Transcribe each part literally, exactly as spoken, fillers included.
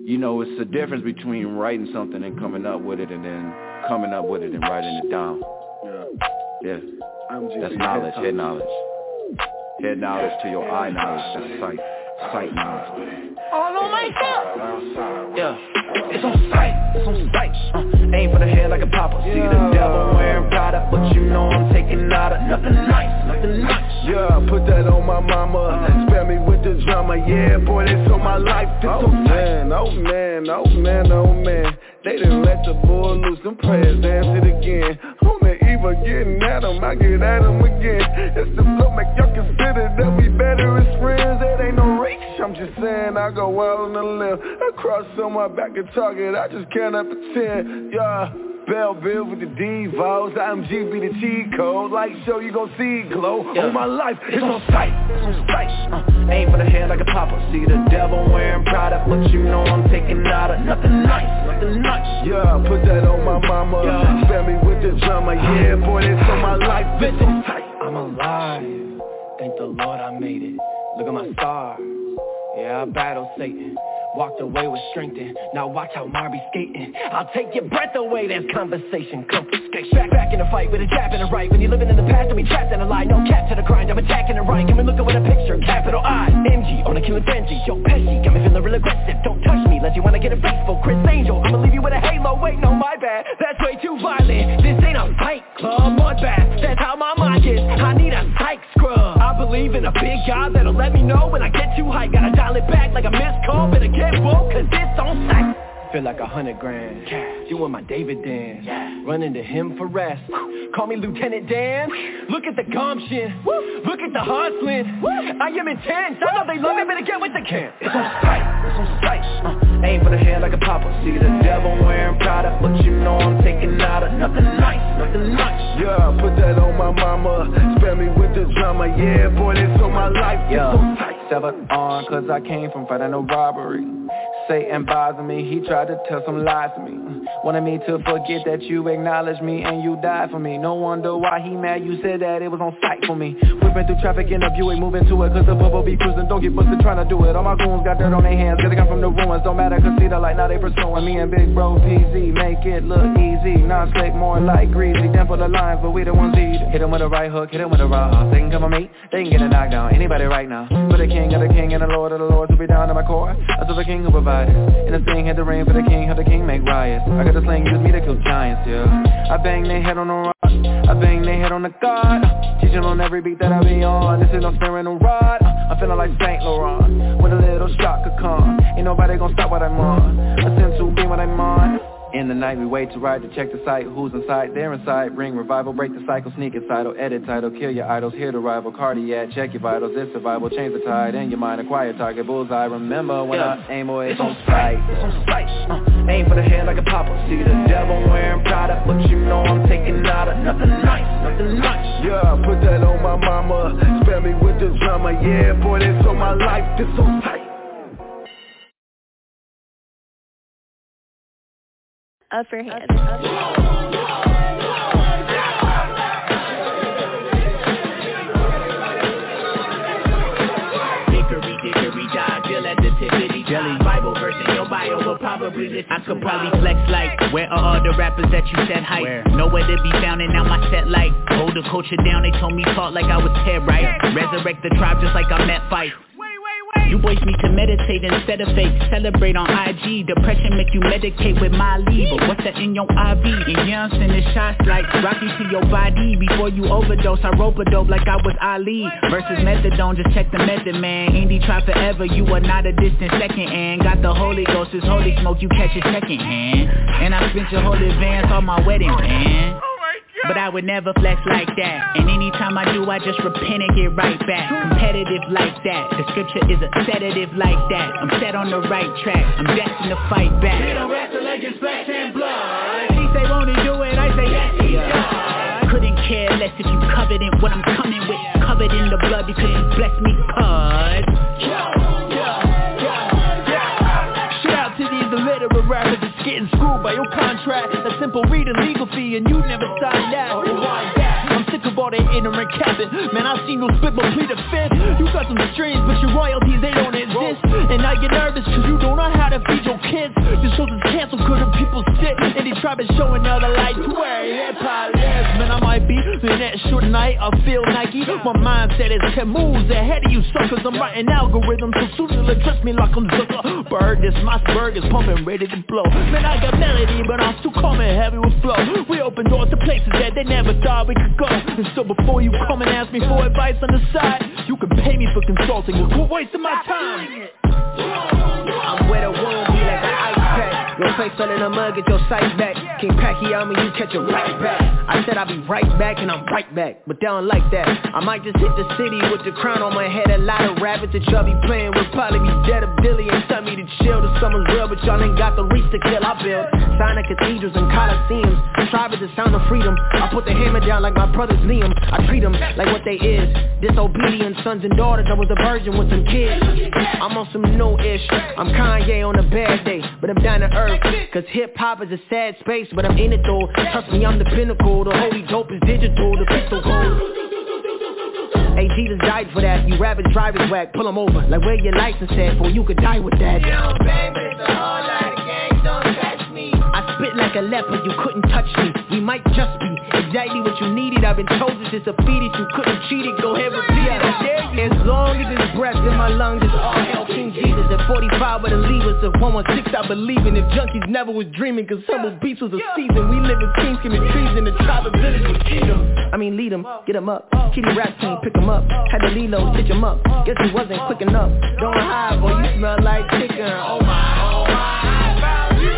you know, it's the difference between writing something and coming up with it and then coming up with it and writing it down. Yeah. Yeah. That's knowledge, head knowledge. Head knowledge to your eye knowledge, that's sight. Sight knowledge. All on myself. Yeah. It's on sight, it's on sight. Uh, aim for the head like a popper. See the devil wearing Prada, but you know I'm taking nada. Nothing nice, nothing nice. Yeah, put that on my mama. Spare me with the drama. Yeah, boy, this on my life. This oh on man, oh man, oh man, oh man. They done let the bull loose. Them prayers dance it again. Who may even getting at them? I get at them again. It's the flow, make y'all consider that we better as friends. That ain't no reach. I'm just saying I go out on the limb. I cross on my back and target. I just cannot pretend. Yeah. Belleville with the D-Vols, I M G be the cheat code. Like show you gon' see it glow. Yeah. On my life, it's, it's on sight, it's on sight. Uh, aim for the head like a popper. See the devil wearing Prada, but you know I'm taking nada. Nothing nice, nothing nice. Yeah, put that on my mama. Yeah. Spare me with the drama. Yeah, boy, this on my life, it's on sight. I'm alive. Thank the Lord I made it. Look at my stars. Yeah, I battled Satan. Walked away with strength in. Now watch how Marby skating. I'll take your breath away, there's conversation, confiscation. Back, back in the fight with a jab and a right. When you're living in the past, don't be trapped in a lie. No cap to the grind, I'm attacking the right. Give me looking with a picture, capital I M G, on a killing frenzy. Joe Pesci, got me feeling real aggressive. Don't touch me, unless you wanna get a face for Chris Angel. I'ma leave you with a halo, wait, no, my bad. That's way too violent. This ain't a fight club, mudbath. That's how my mind is, I need a psych scrub. I believe in a big God that'll let me know when I get too high. Gotta dial it back like a missed call, better get woke, cause it's on sight. Feel like a hundred grand, cash. Doing my David dance, yeah. Running to him for rest. Woo. Call me Lieutenant Dan. Woo. Look at the gumption, Woo. Look at the hustling. Woo. I am intense, I know they love me, better get with the camp. It's on sight, it's on sight. Uh, aim for the head like a popper. See the devil wearing Prada, but you know I'm taking nada. Nothing nice, nothing nice. Yeah, put that on my mama. Spare me with the drama. Yeah, boy, this on my life. Yeah. It's on sight. Severed on, cause I came from fighting a robbery. Satan bothering me, he tried to tell some lies to me. Wanted me to forget that you acknowledged me and you died for me. No wonder why he mad, you said that it was on sight for me. Whipping through traffic in a Buick, moving to it, cause the bubble be cruising. Don't get busted trying to do it. All my goons got dirt on their hands, cause they come from the ruins. Don't matter, cause see the light, now they pursuing me and Big Bro P Z. Make it look easy, non-slick, more like greasy. Them for the lines, but we the ones eat. Hit him with a right hook, hit him with a raw hook. They can come on me, they can get a knockdown. Anybody right now, for the king of the king and the lord of the lords, will be down to my core. I saw the king who provided. And the thing had the rain for the king, how the king make riots. I got the sling, use me to kill giants, yeah. I bang their head on the rock, I bang their head on the god. Teaching on every beat that I be on. This is no sparing no rod. I'm feeling like Saint Laurent with a little shot could come. Ain't nobody gon' stop what I'm on. I send to be what I'm on. In the night we wait to ride to check the site. Who's inside? They're inside. Bring revival, break the cycle, sneak inside. Edit title, kill your idols, hear the rival. Cardiac, check your vitals, it's survival. Change the tide in your mind, acquire target, bullseye. Remember when yeah. I aim away, it's on sight. It's on sight. Uh, aim for the head like a popper. See the devil wearing Prada, but you know I'm taking nada. Nothing nice, nothing nice. Yeah, put that on my mama. Spare me with the drama. Yeah, boy, this on my life, this on sight. Upper hand. Upper hand. Dickory, dickory, die, feel at the tippity jelly. Bible verse in your bio will probably listen. I could probably flex like, where are all the rappers that you said hype? Where? Nowhere to be found and now my set like, hold the culture down, they told me talk like I was Ted, right? Resurrect the tribe just like I met Fife. You boys need to meditate instead of fake. Celebrate on I G. Depression make you medicate with my lead. But what's that in your I V? And yeah, I'm sending shots like Rocky to your body. Before you overdose, I rope a dope like I was Ali. Versus methadone, just check the method, man. Indie try forever, you are not a distant second. And got the Holy Ghost, it's holy smoke, you catch it second hand. And I spent your whole advance on my wedding band. But I would never flex like that. And anytime I do, I just repent and get right back. Competitive like that. The scripture is a sedative like that. I'm set on the right track. I'm destined to fight back. We don't wrestle against flesh and blood. He say won't he do it? I say yes he does. Couldn't care less if you covered in what I'm coming with. Covered in the blood because you blessed me, cuz. Shout out to these illiterate rappers that's getting screwed by your contract. A simple read a legal fee and you never signed that. I'm sick of all that ignorant capping. Man, I've seen you spit but plead the fifth. You got some strings but your royalties they don't exist. And I get nervous cause you don't know how to feed your kids. tribe is showing all the lights where hip-hop lives. Man, I might be in that short night, I feel Nike. My mindset is ten moves ahead of you suckers. I'm writing algorithms, so soon you'll address me like I'm Zuckerberg. This my spurg is pumping, ready to blow. Man, I got melody, but I'm still coming heavy with flow. We open doors to places that they never thought we could go. And so before you come and ask me for advice on the side, you can pay me for consulting. Quit wasting my time. I'm where the wound be like an ice pack. Your face fell in the mud, get your sight back. King Pacquiao, you catch a right back. I said I'll be right back and I'm right back, but they don't like that. I might just hit the city with the crown on my head. A lot of rabbits that y'all be playing with probably be dead of Billy and tell me to chill. The summer's real, but y'all ain't got the reach to kill. I build signing cathedrals and coliseums. Tribe is the sound of freedom. I put the hammer down like my brothers Liam. I treat them like what they is, disobedient sons and daughters. I was a virgin with some kids. I'm on some new-ish. I'm Kanye on a bad day, but I'm down to earth. Cause hip-hop is a sad space, but I'm in it though. Trust me, I'm the pinnacle. The holy dope is digital, the pistol gold. Hey, Jesus died for that. You rabbit drivers whack, pull them over. Like where your license at, for you could die with that. You don't bang, but it's a whole lot of gangs, don't touch me. I spit like a leopard, you couldn't touch me. We might just be exactly what you needed. I've been chosen since a fetus, you couldn't cheat it. Go ahead, repeat it, I dare you. As long as there's breath in my lungs, it's all hell King Jesus. At forty-five with the levers, at one one six I believe in. If junkies never was dreaming, cause humble beats was a season. We live in kings, commit treason, the tribe of village would eat them. I mean lead them, get them up. Kitty rap team, pick them up. Had the Lilo, stitch them up. Guess he wasn't quick enough. Don't hide, boy, you smell like chicken. Oh my, oh my, I found you.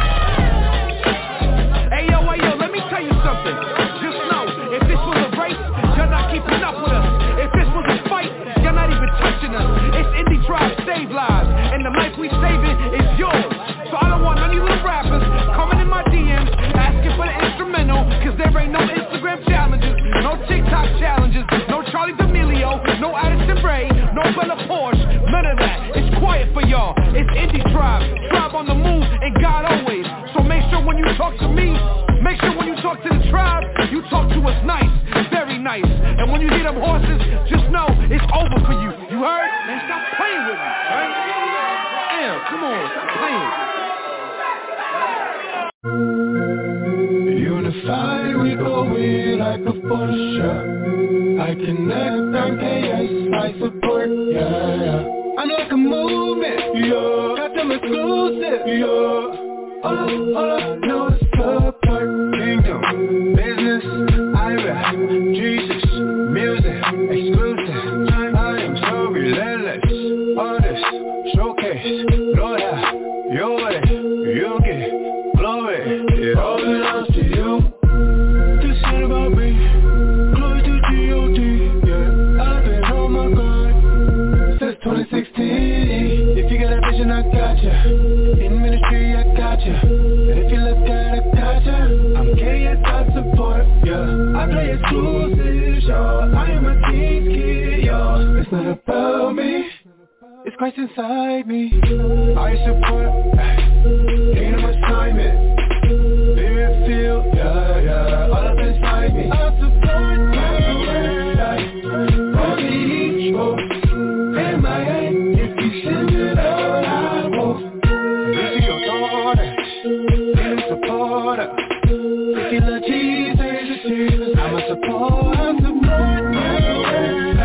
Hey yo, hey yo, let me tell you something. Just know, if this was a race, you're not keeping up with us. If this was a fight, you're not even touching us. It's Indie Tribe Save Lives, and the mic we saving is yours. So I don't want none of you little rappers coming in my D Ms asking for the instrumental, cause there ain't no Instagram challenges, no TikTok challenges, no Charlie D'Amelio, no Addison Rae, no Bella Porsche, none of that. It's quiet for y'all. It's Indie Tribe, Tribe on the move, and God always. So make sure when you talk to me, make sure when you talk to the tribe, you talk to us nice, very nice. And when you hear them horses, just know it's over for you. You heard? Man, stop playing with me, right? Damn, come on, stop playing. Unified, we go in like a force, yeah. I connect, I'm K S, I support, yeah, yeah. I'm like a movement, yo. Got them exclusive, yo. All I, all I know is support. Kingdom, business, I rap. Jesus, music, exclusive. I am so relentless. Honest, showcase. Lord, you're what you get. Glory, it all belongs to you. This ain't about me. Glory to G O D, yeah. I've been on my grind since twenty sixteen. If you got a vision, I got ya. In ministry, I got ya. And if you look at it, I got ya. I'm K S, I support, yeah. I play exclusive, y'all. I am a king's kid, y'all. It's not about me. It's Christ inside me. I support, kingdom assignment. Spirit feel, yeah, yeah, all up inside me. I support my word, I each post. M I A, if you send it out, I won't. This is your daughter, be a supporter. If you love Jesus, Jesus, I'm a supporter. I support my word,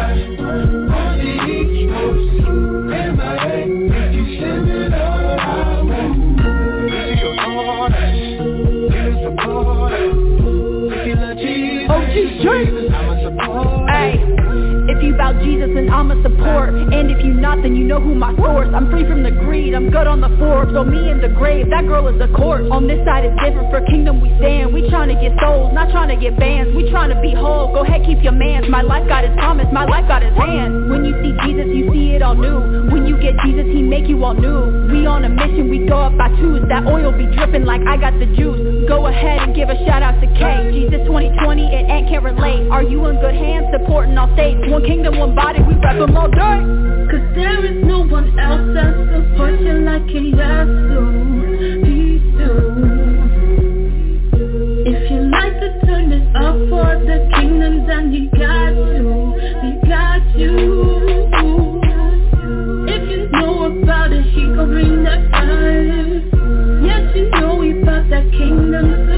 I each post. M I A, if you send it out, I won't. This is your daughter, be a supporter. If you love Jesus, Jesus, I'm a supporter. Ay. If you bout Jesus, then I'm a support. And if you not, then you know who my source. I'm free from the greed, I'm good on the Forbes. So me in the grave, that girl is a corpse. On this side is different, for kingdom we stand. We tryna get souls, not tryna get bands. We tryna be whole, go ahead keep your mans. My life got his promise, my life got his hand. When you see Jesus, you see it all new. When you get Jesus, he make you all new. We on a mission, we go up by twos. That oil be dripping like I got the juice. Go ahead and give a shout out to K. Jesus twenty twenty and Ant can't relate. Are you in good hands, supporting all states? One kingdom, one body, we rep them all day. Cause there is no one else that supports you like he has to. He do. If you like to turn it up for the kingdom, then he got you. He got you. If you know about it, he gon' bring that fire. Yes, you know we bout that kingdom.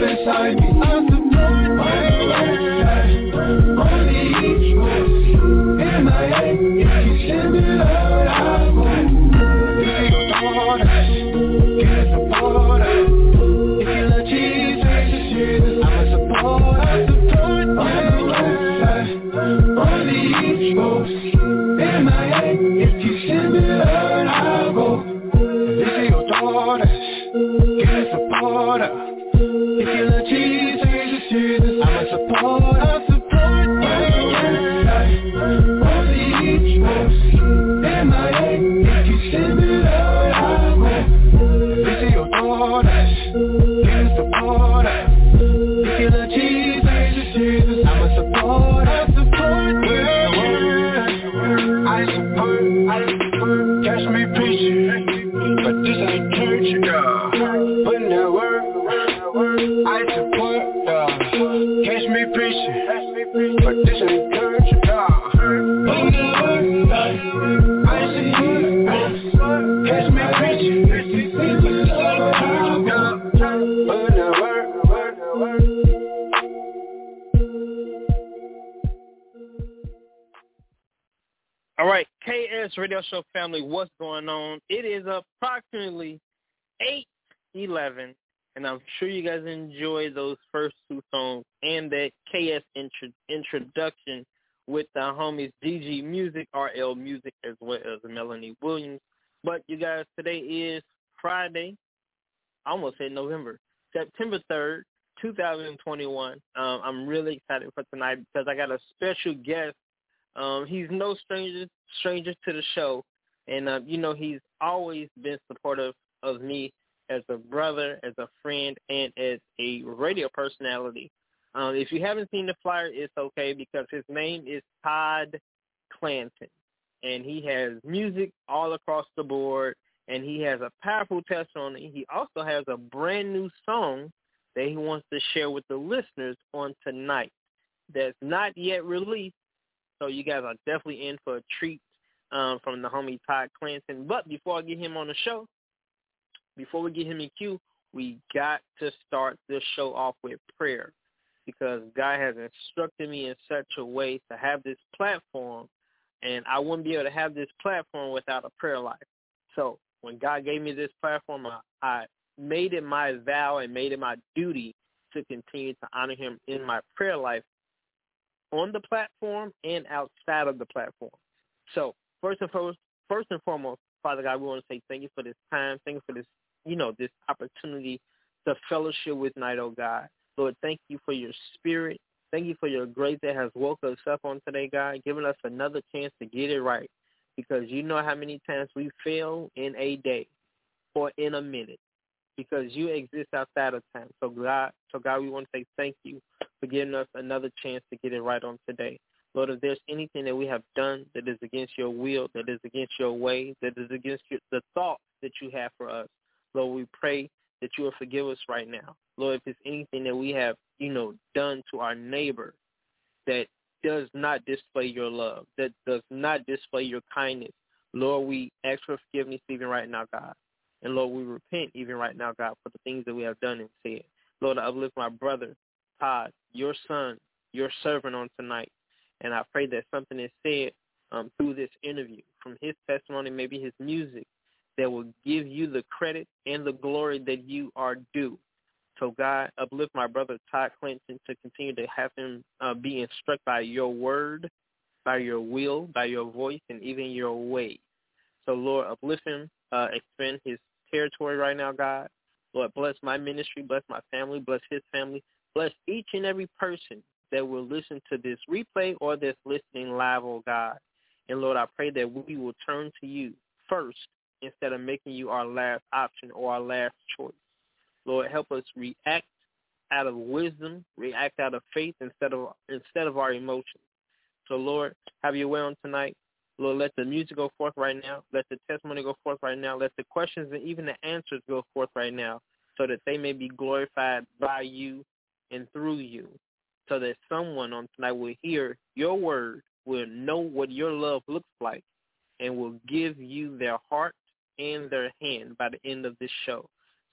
beside me. I support my website on the East Coast. M I A, if you send it out, I'll go. This ain't your daughter, get a supporter. If you love Jesus, Jesus, I'm a supporter. I support my website on the East Coast. M I A, if you send it out, I'll go. This ain't your daughter, get a supporter. If you love Jesus, Jesus, I'm a supporter. I support my website on the East Coast. M I A, if you send it out, I'll go. This ain't your daughter, get a supporter. If you love Jesus, Jesus, I'm a supporter. I support the word. I support, I support. Catch me preaching, but this ain't church, yeah. Putting that word, I support, yeah. Catch me preaching, but this ain't church, yeah. Putting that word, I support, catch me preaching, but this ain't church, yeah. Putting that word, word, word. All right, K S Radio Show family, what's going on? It is approximately eight eleven, and I'm sure you guys enjoyed those first two songs and that K S intro- introduction with the homies D G Music, R L Music, as well as Melanie Williams. But you guys, today is Friday, I almost said November, September third, twenty twenty-one. Um, I'm really excited for tonight because I got a special guest. Um, he's no stranger stranger to the show, and uh, you know he's always been supportive of me as a brother, as a friend, and as a radio personality. Um, if you haven't seen the flyer, it's okay because his name is Todd Clanton, and he has music all across the board, and he has a powerful testimony. He also has a brand new song that he wants to share with the listeners on tonight that's not yet released. So you guys are definitely in for a treat um, from the homie Todd Clanton. But before I get him on the show, before we get him in queue, we got to start this show off with prayer because God has instructed me in such a way to have this platform, and I wouldn't be able to have this platform without a prayer life. So when God gave me this platform, I, I made it my vow and made it my duty to continue to honor him in my prayer life on the platform and outside of the platform. So first and foremost, first and foremost, Father God, we want to say thank you for this time. Thank you for this, you know, this opportunity to fellowship with night, oh God. Lord, thank you for your spirit. Thank you for your grace that has woke us up on today, God, giving us another chance to get it right because you know how many times we fail in a day or in a minute because you exist outside of time. So God, so God, we want to say thank you for giving us another chance to get it right on today. Lord, if there's anything that we have done that is against your will, that is against your way, that is against your, the thoughts that you have for us, Lord, we pray that you will forgive us right now. Lord, if there's anything that we have, you know, done to our neighbor that does not display your love, that does not display your kindness, Lord, we ask for forgiveness even right now, God. And Lord, we repent even right now, God, for the things that we have done and said. Lord, I uplift my brother, Todd, your son, your servant on tonight. And I pray that something is said um, through this interview, from his testimony, maybe his music, that will give you the credit and the glory that you are due. So, God, uplift my brother, Todd Clanton, to continue to have him uh, be instructed by your word, by your will, by your voice, and even your way. So, Lord, uplift him, uh, expand his territory right now, God. Lord, bless my ministry, bless my family, bless his family. Bless each and every person that will listen to this replay or that's listening live, oh God. And, Lord, I pray that we will turn to you first instead of making you our last option or our last choice. Lord, help us react out of wisdom, react out of faith instead of instead of our emotions. So, Lord, have your way on tonight. Lord, let the music go forth right now. Let the testimony go forth right now. Let the questions and even the answers go forth right now so that they may be glorified by you and through you, so that someone on tonight will hear your word, will know what your love looks like, and will give you their heart and their hand by the end of this show.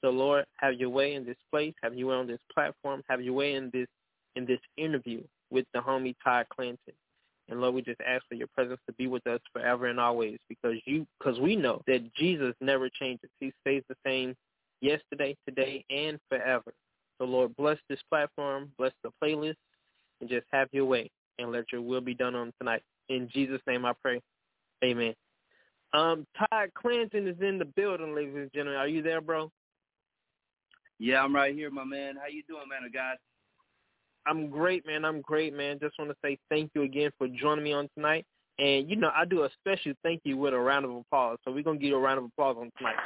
So, Lord, have your way in this place, have your way on this platform, have your way in this in this interview with the homie Todd Clanton. And, Lord, we just ask for your presence to be with us forever and always because you, because we know that Jesus never changes. He stays the same yesterday, today, and forever. So, Lord, bless this platform, bless the playlist, and just have your way and let your will be done on tonight. In Jesus' name I pray. Amen. Um, Todd Clanton is in the building, ladies and gentlemen. Are you there, bro? Yeah, I'm right here, my man. How you doing, man of God? I'm great, man. I'm great, man. Just want to say thank you again for joining me on tonight. And, you know, I do a special thank you with a round of applause. So we're going to give you a round of applause on tonight.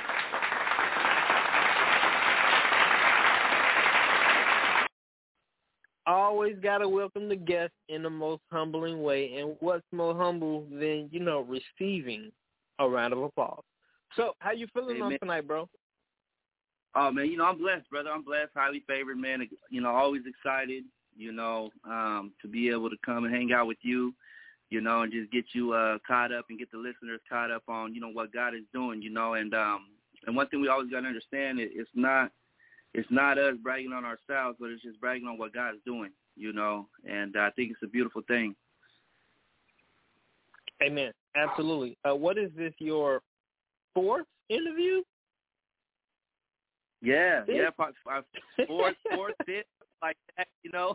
Always got to welcome the guest in the most humbling way. And what's more humble than, you know, receiving a round of applause. So how you feeling Amen. on tonight, bro? Oh, man, you know, I'm blessed, brother. I'm blessed, highly favored, man. You know, always excited, you know, um, to be able to come and hang out with you, you know, and just get you uh, caught up and get the listeners caught up on, you know, what God is doing, you know. And um, and one thing we always got to understand, it, it's not it's not us bragging on ourselves, but it's just bragging on what God is doing, you know. And I think it's a beautiful thing. Amen. Absolutely. Uh, what is this, your fourth interview? Yeah, fifth? yeah, fourth, fourth, fifth, like that, you know.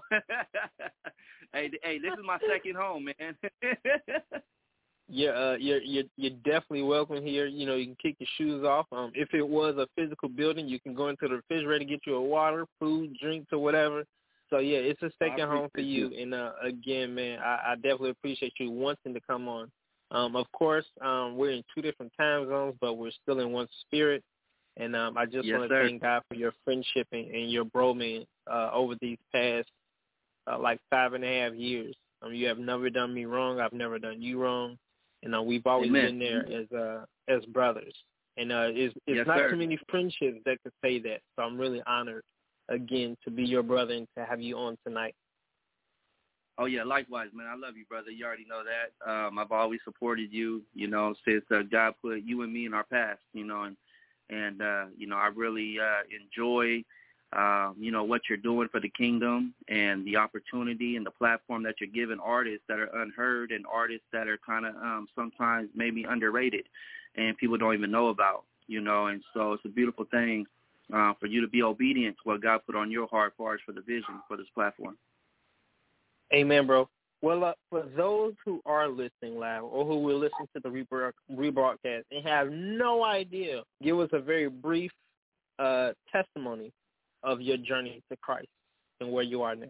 hey, hey, this is my second home, man. yeah, uh, you're you're you're definitely welcome here. You know, you can kick your shoes off. Um, if it was a physical building, you can go into the refrigerator, get you a water, food, drinks, or whatever. So yeah, it's a second home for you. you. And uh, again, man, I, I definitely appreciate you wanting to come on. Um, of course, um, we're in two different time zones, but we're still in one spirit. And um, I just yes, want to sir. thank God for your friendship and, and your bromance uh, over these past, uh, like, five and a half years. Um, you have never done me wrong. I've never done you wrong. And uh, we've always Amen. been there as uh, as brothers. And uh, it's, it's yes, not sir. too many friendships that could say that. So I'm really honored, again, to be your brother and to have you on tonight. Oh, yeah, likewise, man. I love you, brother. You already know that. Um, I've always supported you, you know, since uh, God put you and me in our past, you know, and And, uh, you know, I really uh, enjoy, uh, you know, what you're doing for the kingdom and the opportunity and the platform that you're giving artists that are unheard and artists that are kind of um, sometimes maybe underrated and people don't even know about, you know. And so it's a beautiful thing uh, for you to be obedient to what God put on your heart as far as for the vision for this platform. Amen, bro. Well, uh, for those who are listening live or who will listen to the rebroadcast and have no idea, give us a very brief uh, testimony of your journey to Christ and where you are now.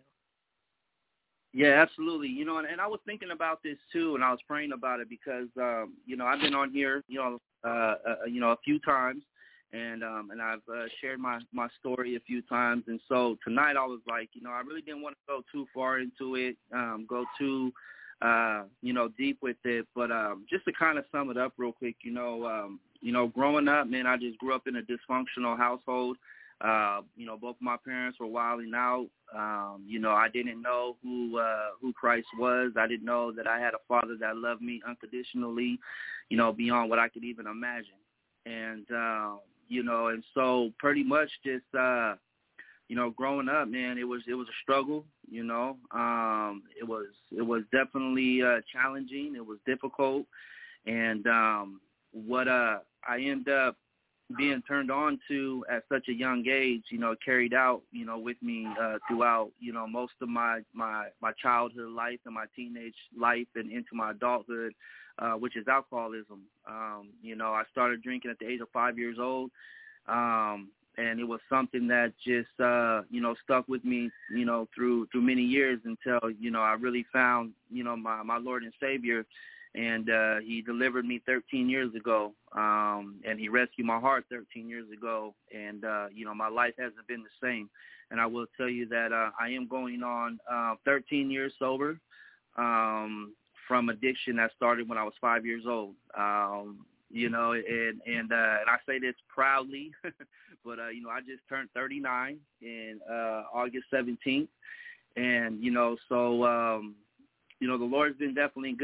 Yeah, absolutely. You know, and, and I was thinking about this too, and I was praying about it because, um, you know, I've been on here, you know, uh, uh, you know, a few times, and um, and I've uh, shared my, my story a few times. And so tonight I was like, you know, I really didn't want to go too far into it, um, go too, uh, you know, deep with it. But um, just to kind of sum it up real quick, you know, um, you know, growing up, man, I just grew up in a dysfunctional household. Uh, you know, both of my parents were wilding out. Um, you know, I didn't know who uh, who Christ was. I didn't know that I had a father that loved me unconditionally, you know, beyond what I could even imagine. And, uh, you know, and so pretty much just, uh, you know, growing up, man, it was it was a struggle, you know. Um, it was it was definitely uh, challenging. It was difficult. And um, what uh, I ended up being turned on to at such a young age, you know, carried out, you know, with me uh, throughout, you know, most of my, my, my childhood life and my teenage life and into my adulthood, uh, which is alcoholism. Um, you know, I started drinking at the age of five years old, um, and it was something that just, uh, you know, stuck with me, you know, through through many years until, you know, I really found, you know, my, my Lord and Savior. And uh, he delivered me thirteen years ago, um, and he rescued my heart thirteen years ago. And, uh, you know, my life hasn't been the same. And I will tell you that uh, I am going on uh, thirteen years sober um, from addiction that started when I was five years old. Um, you know, and and, uh, and I say this proudly, but, uh, you know, I just turned thirty-nine in uh, August seventeenth. And, you know, so, um, you know, the Lord's been definitely good.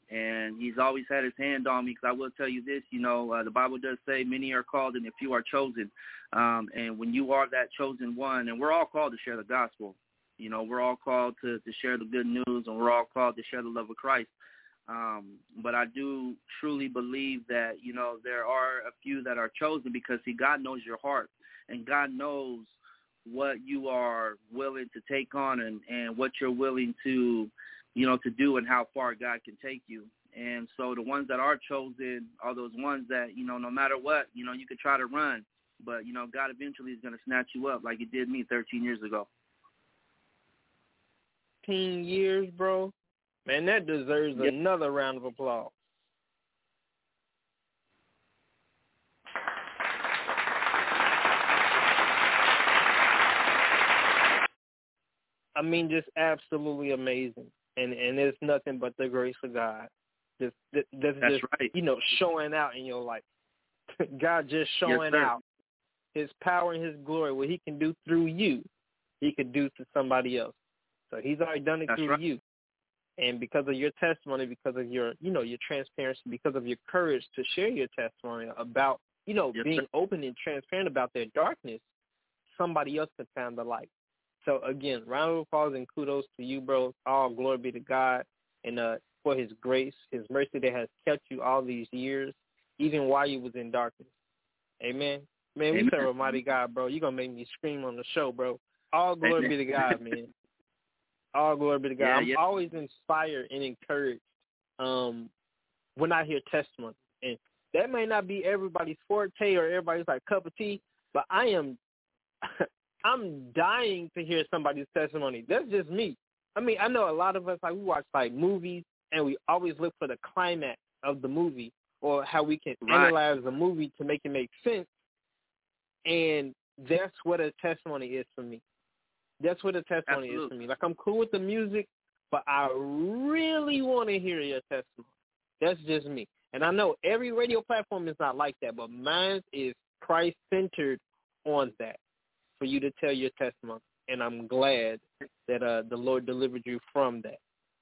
And he's always had his hand on me, because I will tell you this, you know, uh, the Bible does say many are called and a few are chosen. Um, and when you are that chosen one, and we're all called to share the gospel, you know, we're all called to, to share the good news, and we're all called to share the love of Christ. Um, but I do truly believe that, you know, there are a few that are chosen because, see, God knows your heart, and God knows what you are willing to take on and, and what you're willing to, you know, to do and how far God can take you. And so the ones that are chosen are those ones that, you know, no matter what, you know, you could try to run, but, you know, God eventually is going to snatch you up like he did me thirteen years ago. thirteen years, bro? Man, that deserves yep. another round of applause. I mean, just absolutely amazing. And and it's nothing but the grace of God. Just, that's That's just, right. you know, showing out in your life. God just showing yes, out his power and his glory, what he can do through you, he could do to somebody else. So he's already done it That's through right. you. And because of your testimony, because of your, you know, your transparency, because of your courage to share your testimony about, you know, yes, being sir. open and transparent about their darkness, somebody else can find the light. So, again, round of applause and kudos to you, bro. All glory be to God and uh, for his grace, his mercy that has kept you all these years, even while you was in darkness. Amen. Man, we Amen. serve a mighty God, bro. You're going to make me scream on the show, bro. All glory Amen. be to God, man. All glory be to God. Yeah, I'm yeah. always inspired and encouraged um, when I hear testimony. And that may not be everybody's forte or everybody's like cup of tea, but I am I'm dying to hear somebody's testimony. That's just me. I mean, I know a lot of us, like, we watch, like, movies, and we always look for the climax of the movie or how we can Right. analyze the movie to make it make sense. And that's what a testimony is for me. That's what a testimony Absolutely. is for me. Like, I'm cool with the music, but I really want to hear your testimony. That's just me. And I know every radio platform is not like that, but mine is Christ-centered on that, for you to tell your testimony. And I'm glad that uh, the Lord delivered you from that.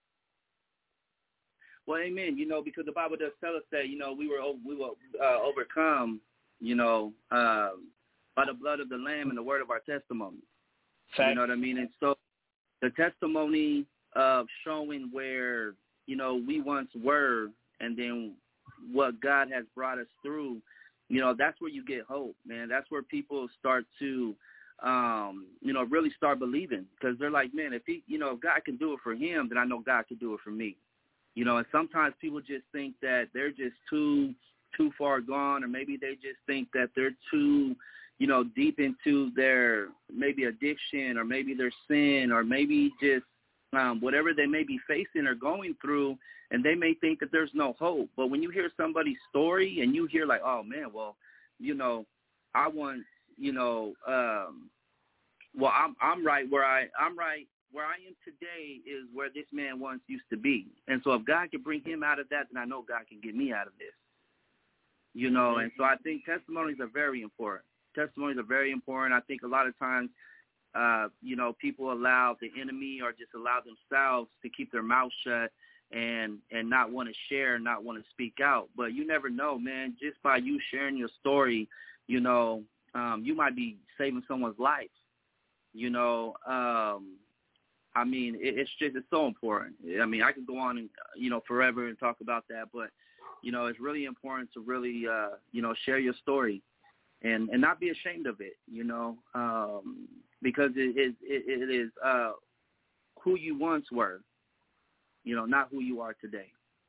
Well, amen. You know, because the Bible does tell us that, you know, we were we were uh, overcome, you know, uh, by the blood of the Lamb and the word of our testimony. Fact. You know what I mean? And so the testimony of showing where, you know, we once were and then what God has brought us through, you know, that's where you get hope, man. That's where people start to, um, you know, really start believing, because they're like, man, if he, you know, if God can do it for him, then I know God can do it for me. You know, and sometimes people just think that they're just too, too far gone, or maybe they just think that they're too, you know, deep into their maybe addiction or maybe their sin or maybe just um, whatever they may be facing or going through, and they may think that there's no hope. But when you hear somebody's story and you hear like, oh, man, well, you know, I want, you know, um, well, I'm I'm right where I I'm right where I am today is where this man once used to be. And so if God can bring him out of that, then I know God can get me out of this. You know, and so I think testimonies are very important. Testimonies are very important. I think a lot of times, uh, you know, people allow the enemy or just allow themselves to keep their mouth shut and and not want to share, not want to speak out. But you never know, man. Just by you sharing your story, you know, um, you might be saving someone's life. You know, um, I mean, it, it's just it's so important. I mean, I could go on and, you know, forever and talk about that, but, you know, it's really important to really, uh, you know, share your story. And, and not be ashamed of it, you know, um, because it is it, it is uh, who you once were, you know, not who you are today.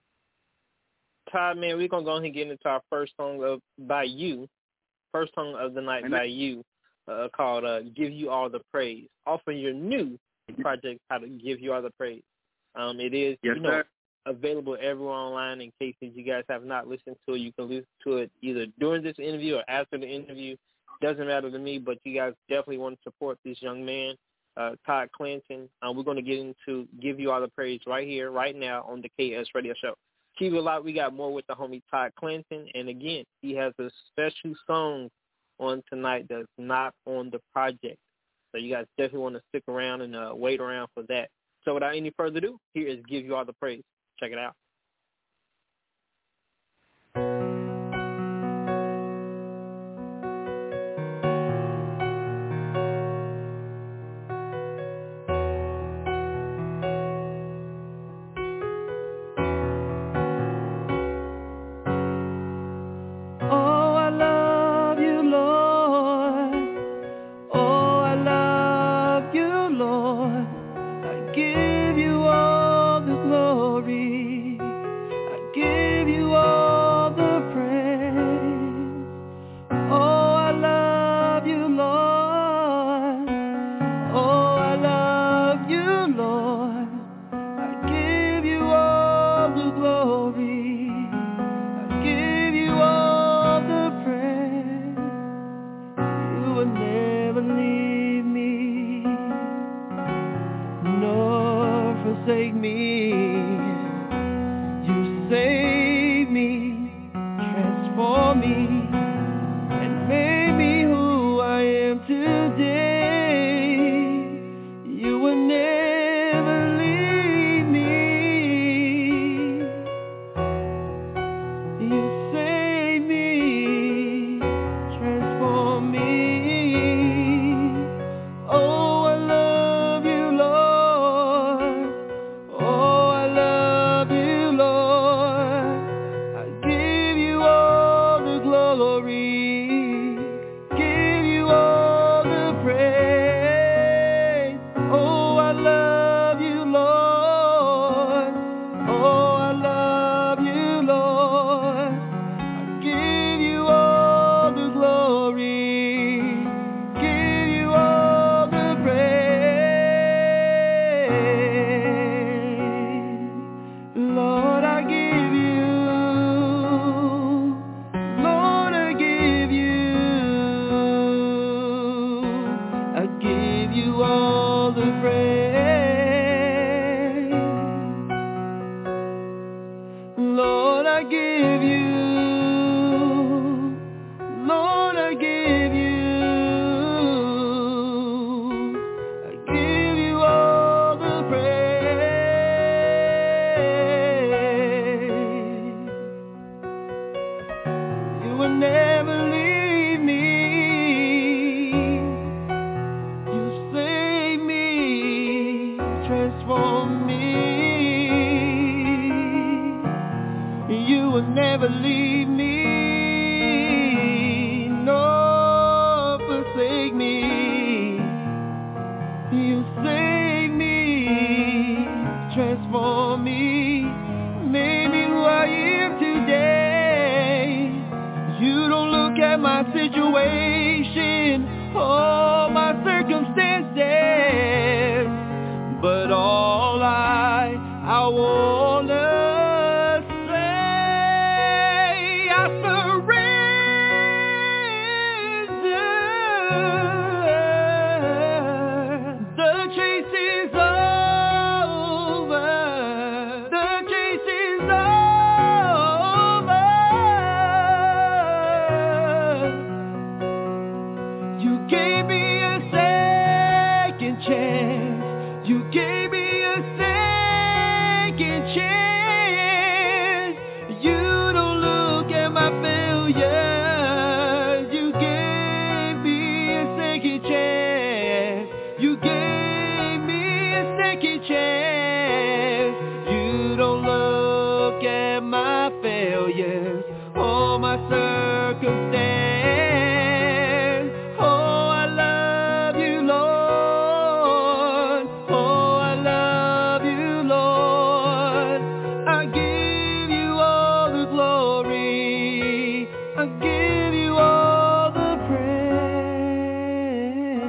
Todd, man, we're going to go ahead and get into our first song of by you, first song of the night Amen. by you, uh, called uh, Give You All the Praise, off of your new project, How to Give You All the Praise. Um, it is, yes, you know, sir. available everywhere online. In case if you guys have not listened to it, you can listen to it either during this interview or after the interview. Doesn't matter to me, but you guys definitely want to support this young man, uh, Todd Clinton. Um, we're going to get into Give You All the Praise right here, right now on the K S Radio Show. Keep it locked. We got more with the homie Todd Clinton. And, again, he has a special song on tonight that's not on the project. So you guys definitely want to stick around and uh, wait around for that. So without any further ado, here is Give You All the Praise. Check it out. give you all the glory. I give you all the praise. Oh, I love you, Lord. Oh, I love you, Lord. I give you all the glory. I give you all the praise. You will never leave me, nor forsake me. You save me, transform me, and made me who I am today. You will never leave me. You save me, transform me. Oh, I love you, Lord. Oh, I love you, Lord. I give you all the glory, give you all the praise. Oh, I love you, Lord. Oh, I love you, Lord. I give you all the glory, give you all the praise. Lord, I give you, Lord, I give you, I give you all the praise. Lord, I give you, Lord, I give you, I give you all the praise. You will never leave me. You save me, transform me. You will never leave me, nor forsake me. You save me, transform me, made me who I am today. You don't look at my situation or my circumstances, but all I, I wanna say, I surrender. The chase is over. The chase is over. You gave me a second chance. You gave me a second chance. You don't look at my failures. You gave me a second chance. You gave me a second chance. You don't look at my failures or my circumstance. Oh, I love you, Lord. Oh, I love you, Lord. I give you all the glory. I give you all the praise.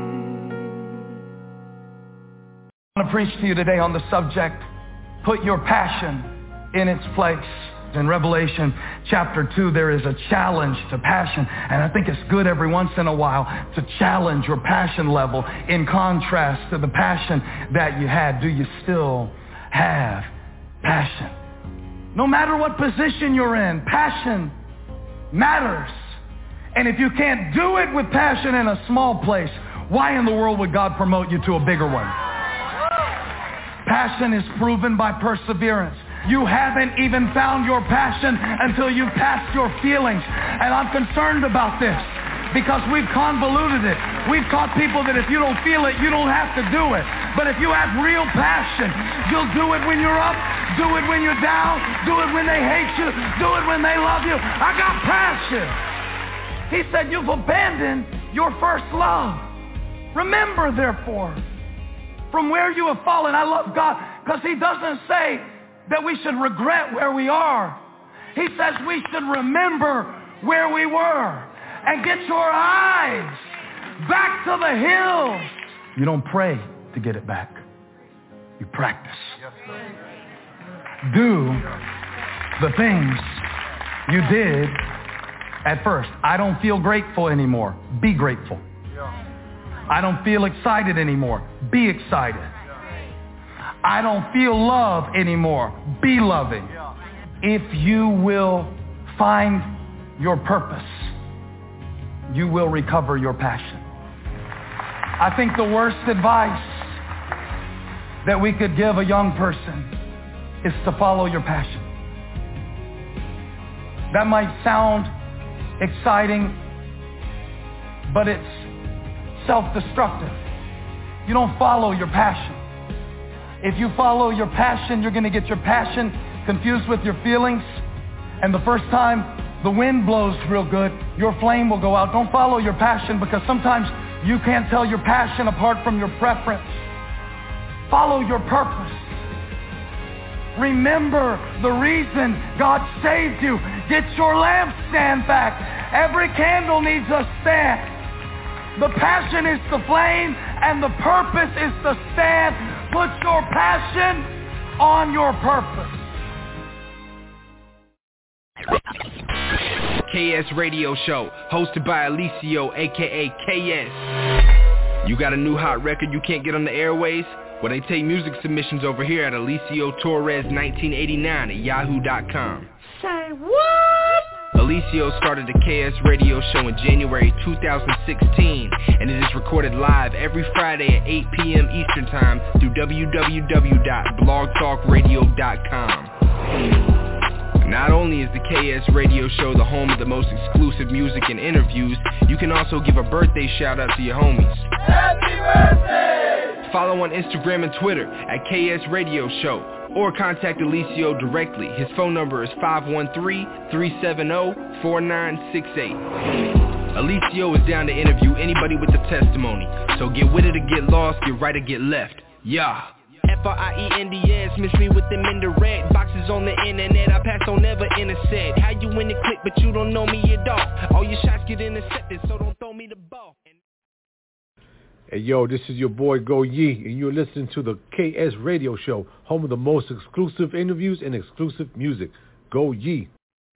I want to preach to you today on the subject, put your passion in its place. In Revelation chapter two, there is a challenge to passion, and I think it's good every once in a while to challenge your passion level in contrast to the passion that you had. Do you still have passion? No matter what position you're in, passion matters. And if you can't do it with passion in a small place, why in the world would God promote you to a bigger one? Passion is proven by perseverance. You haven't even found your passion until you've passed your feelings. And I'm concerned about this because we've convoluted it. We've taught people that if you don't feel it, you don't have to do it. But if you have real passion, you'll do it when you're up, do it when you're down, do it when they hate you, do it when they love you. I got passion. He said, you've abandoned your first love. Remember, therefore, from where you have fallen. I love God because he doesn't say that we should regret where we are. He says we should remember where we were and get your eyes back to the hills. You don't pray to get it back. You practice. Do the things you did at first. I don't feel grateful anymore. Be grateful. I don't feel excited anymore. Be excited. I don't feel love anymore. Be loving. If you will find your purpose, you will recover your passion. I think the worst advice that we could give a young person is to follow your passion. That might sound exciting, but it's self-destructive. You don't follow your passion. If you follow your passion, you're going to get your passion confused with your feelings. And the first time the wind blows real good, your flame will go out. Don't follow your passion, because sometimes you can't tell your passion apart from your preference. Follow your purpose. Remember the reason God saved you. Get your lampstand back. Every candle needs a stand. The passion is the flame and the purpose is the stand. Put your passion on your purpose. K S Radio Show, hosted by Alicio, aka K S. You got a new hot record you can't get on the airways? Well, they take music submissions over here at Alicio Torres nineteen eighty-nine at yahoo dot com. Say what? Alicio started the K S Radio Show in January two thousand sixteen, and it is recorded live every Friday at eight p.m. Eastern Time through w w w dot blog talk radio dot com. Not only is the K S Radio Show the home of the most exclusive music and interviews, you can also give a birthday shout out to your homies. Happy birthday! Follow on Instagram and Twitter at K S Radio Show, or contact Alicio directly. His phone number is five one three, three seven zero, four nine six eight. Alicio is down to interview anybody with a testimony, so get with it or get lost, get right or get left. Yeah. F R I E N D S, miss me with them in the red boxes on the internet, I pass on never intersect. How you in the click but you don't know me at all? All your shots get intercepted, so don't throw me the ball. Hey yo, this is your boy Go Yee, and you're listening to the K S Radio Show, home of the most exclusive interviews and exclusive music. Go Yee.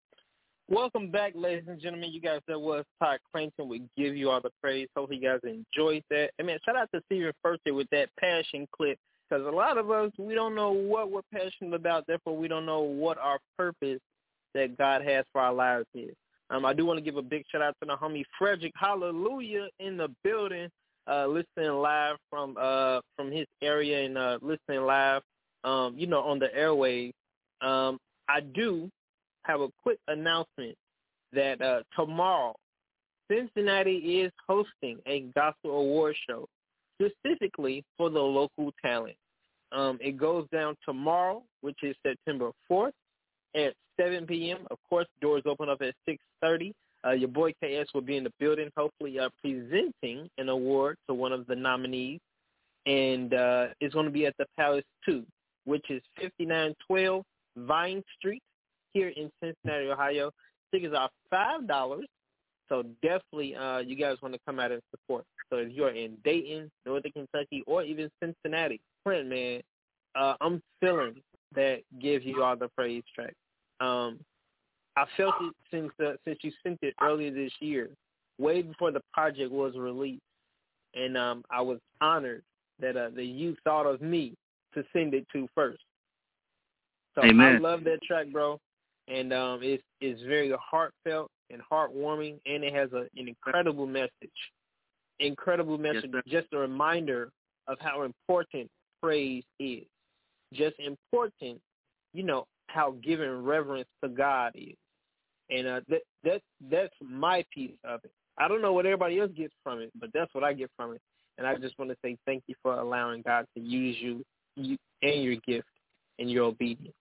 Welcome back, ladies and gentlemen. You guys, that was Todd Clanton. We give you all the praise. Hope you guys enjoyed that. And man, shout out to Stephen Furtick with that passion clip. Because a lot of us, we don't know what we're passionate about. Therefore, we don't know what our purpose that God has for our lives is. Um, I do want to give a big shout out to the homie Frederick Hallelujah in the building, uh, listening live from uh, from his area and uh, listening live, um, you know, on the airwaves. Um, I do have a quick announcement that uh, tomorrow, Cincinnati is hosting a gospel award show specifically for the local talent. Um, it goes down tomorrow, which is September fourth at seven p.m. Of course, doors open up at six thirty. Uh, your boy K S will be in the building, hopefully uh, presenting an award to one of the nominees. And uh, it's going to be at the Palace two, which is fifty-nine twelve Vine Street here in Cincinnati, Ohio. Tickets are five dollars. So definitely uh, you guys want to come out and support. So if you're in Dayton, Northern Kentucky, or even Cincinnati, friend, man, uh, I'm feeling that Give You All the Praise track. Um, I felt it since uh, since you sent it earlier this year, way before the project was released. And um, I was honored that uh, that you thought of me to send it to first. So Amen. I love that track, bro. And um, it's, it's very heartfelt and heartwarming, and it has a, an incredible message. Incredible message. Yes, just a reminder of how important praise is. Just important, you know, how giving reverence to God is. And uh, that, that that's my piece of it. I don't know what everybody else gets from it, but that's what I get from it. And I just want to say thank you for allowing God to use you, you and your gift and your obedience.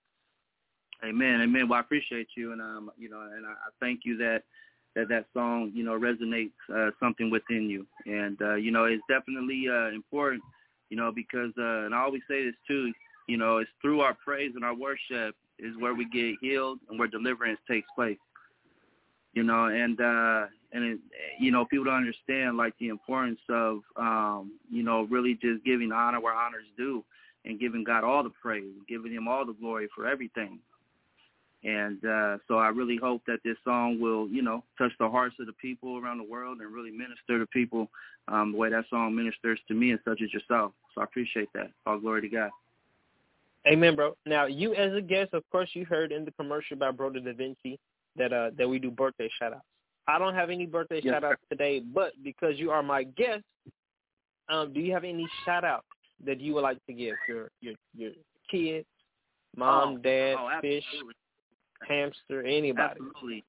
Amen, amen. Well, I appreciate you, and um, you know, and I, I thank you that that that song, you know, resonates uh, something within you, and uh, you know, it's definitely uh, important You know, because, uh, and I always say this too, you know, it's through our praise and our worship is where we get healed and where deliverance takes place. You know, and, uh, and it, you know, people don't understand, like, the importance of, um, you know, really just giving honor where honor is due and giving God all the praise, giving him all the glory for everything. And uh, so I really hope that this song will, you know, touch the hearts of the people around the world and really minister to people um, the way that song ministers to me and such as yourself. So I appreciate that. All glory to God. Amen, bro. Now, you as a guest, of course, you heard in the commercial by Brother Da Vinci that uh, that we do birthday shout-outs. I don't have any birthday yes, shout-outs sir. today, but because you are my guest, um, do you have any shout-outs that you would like to give your your, your kids, mom, oh, dad, oh, fish, hamster, anybody? Absolutely.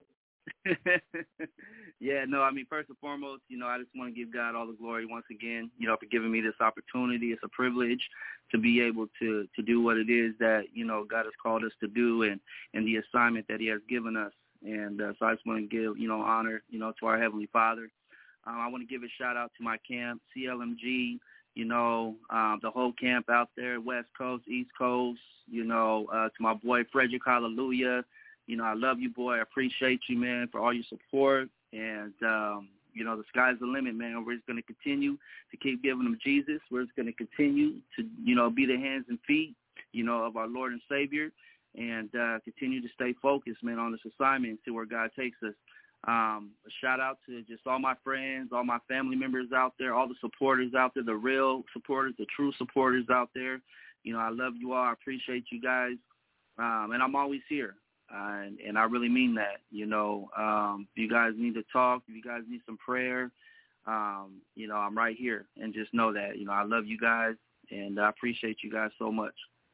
Yeah, no, I mean, first and foremost, you know, I just want to give God all the glory once again, you know, for giving me this opportunity. It's a privilege to be able to, to do what it is that, you know, God has called us to do and, and the assignment that he has given us. And uh, so I just want to give, you know, honor, you know, to our Heavenly Father. Um, I want to give a shout-out to my camp, C L M G, you know, um, the whole camp out there, West Coast, East Coast, you know, uh, to my boy Frederick, hallelujah. You know, I love you, boy. I appreciate you, man, for all your support. And, um, you know, the sky's the limit, man. We're just going to continue to keep giving them Jesus. We're just going to continue to, you know, be the hands and feet, you know, of our Lord and Savior and uh, continue to stay focused, man, on this assignment and see where God takes us. Um, a shout-out to just all my friends, all my family members out there, all the supporters out there, the real supporters, the true supporters out there. You know, I love you all. I appreciate you guys. Um, and I'm always here. Uh, and, and I really mean that, you know, um, if you guys need to talk, if you guys need some prayer, um, you know, I'm right here. And just know that, you know, I love you guys, and I appreciate you guys so much.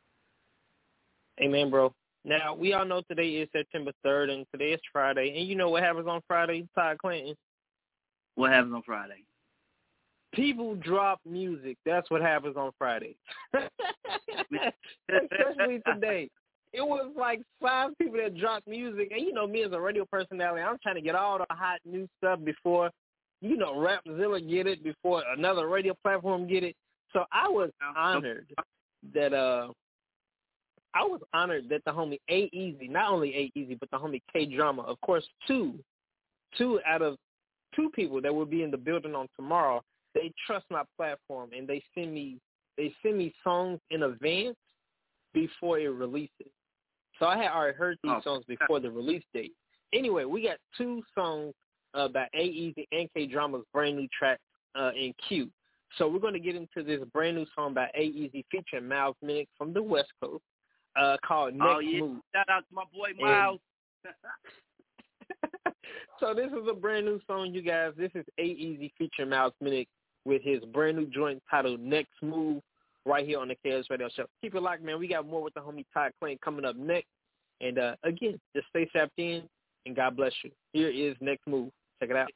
Amen, bro. Now, we all know today is September third, and today is Friday. And you know what happens on Friday, Todd Clinton? What happens on Friday? People drop music. That's what happens on Friday. Especially today. It was like five people that dropped music. And, you know, me as a radio personality, I'm trying to get all the hot new stuff before, you know, Rapzilla get it, before another radio platform get it. So I was honored that uh, I was honored that the homie A-Eazy, not only A-Eazy, but the homie K-Drama, of course, two, two out of two people that will be in the building on tomorrow, they trust my platform and they send me they send me songs in advance before it releases. So I had already heard these oh. songs before the release date. Anyway, we got two songs uh, by A-Eazy and K-Drama's brand new track uh, in queue. So we're going to get into this brand new song by A-Eazy featuring Miles Minnick from the West Coast uh, called Next oh, yeah. Move. Shout out to my boy Miles. So this is a brand new song, you guys. This is A-Eazy featuring Miles Minnick with his brand new joint titled Next Move, right here on the K S Radio Show. Keep it locked, man. We got more with the homie Todd Clinton coming up next. And, uh, again, just stay strapped in, and God bless you. Here is Next Move. Check it out.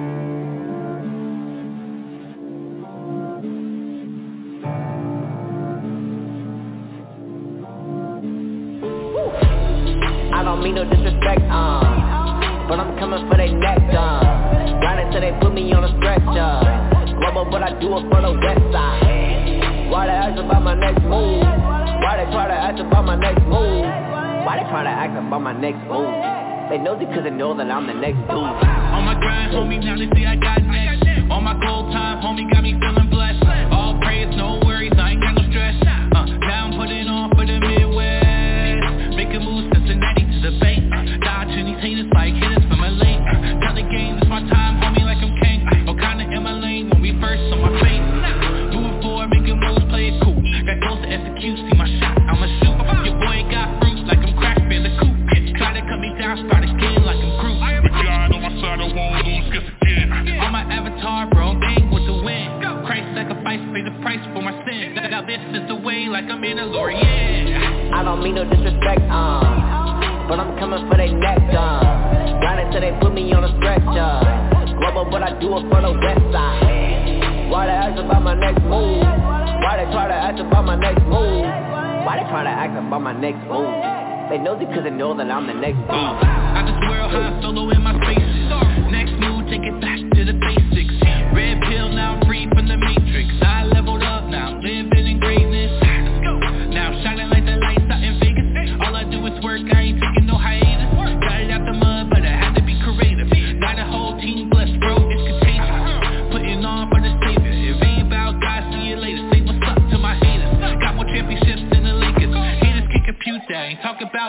I don't mean no disrespect, uh, but I'm coming for they neck, uh. Got it till they put me on a stretcher. Global, but I do it for the west side. Why they ask about my next move? Why they try to ask about my next move? Why they try to ask about my next move? They know it cause they know that I'm the next dude. On my grind, homie, now they see I got next. On my gold time, homie, got me feeling blessed. All praise, no worries, I ain't got no stress. Uh, now I'm putting on for the Midwest. Make a move, Cincinnati to the Bay. Uh, dodging these haters like hitters from L A. Uh, tell the game, it's my time, homie, like I'm Kang. Uh, O'Connor in my lane when we first on my face. Moving forward, making moves, play it cool. Got close to execute, see my shot, I'ma shoot. Your boy got fruit like I'm Crack Bear the Coop. Try to cut me down, start again like I'm Groot. With God on my side, I won't lose, guess again. On my avatar, bro, aim with the win. Christ sacrifice, pay the price for my sin. Now this is the way, like I'm in a lorry, yeah. I don't mean no disrespect, uh, but I'm coming for they neck, uh. Got it till they put me on a stretcher. Global, but I do it for the west side. Why they ask about my next move? Why they try to ask about my next move? Why they try to ask about my next move? They know it cause they know that I'm the next dude. uh, I just swirl high solo in my spaces. Next move, take it back to the basics. Red pill, now I'm free from the matrix. I leveled up, now I'm living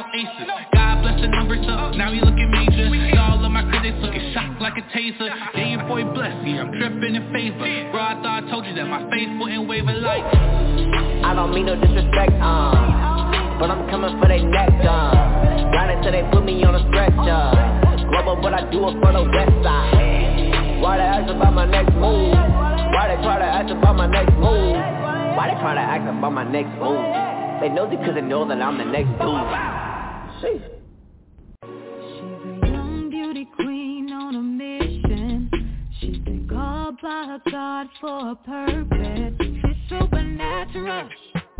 aces. God bless the numbers up, now we looking major. All of my critics looking shocked like a taser. Yeah, your boy blessed, yeah, I'm dripping in favor. Bro, I thought I told you that my faith wouldn't waver like. I don't mean no disrespect, uh, but I'm coming for they neck, uh. Got it till they put me on a stretcher. Global, but I do it for the west side. Why they ask about my next move? Why they try to ask about my next move? Why they try to ask about my next move? They know it cause they know that I'm the next dude. Sheesh. She's a young beauty queen on a mission. She's been called by God for a purpose. She's supernatural.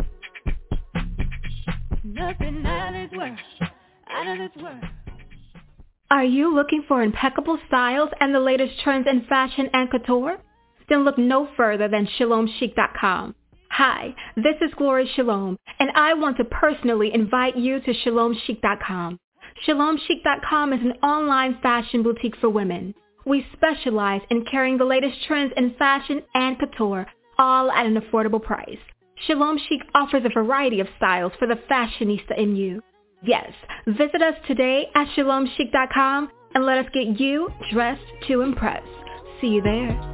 Nothing out of this world, out of this world. Are you looking for impeccable styles and the latest trends in fashion and couture? Then look no further than Shalom Chic dot com. Hi, this is Gloria Shalom, and I want to personally invite you to Shalom Chic dot com. Shalom Chic dot com is an online fashion boutique for women. We specialize in carrying the latest trends in fashion and couture, all at an affordable price. Shalom Chic offers a variety of styles for the fashionista in you. Yes, visit us today at Shalom Chic dot com and let us get you dressed to impress. See you there.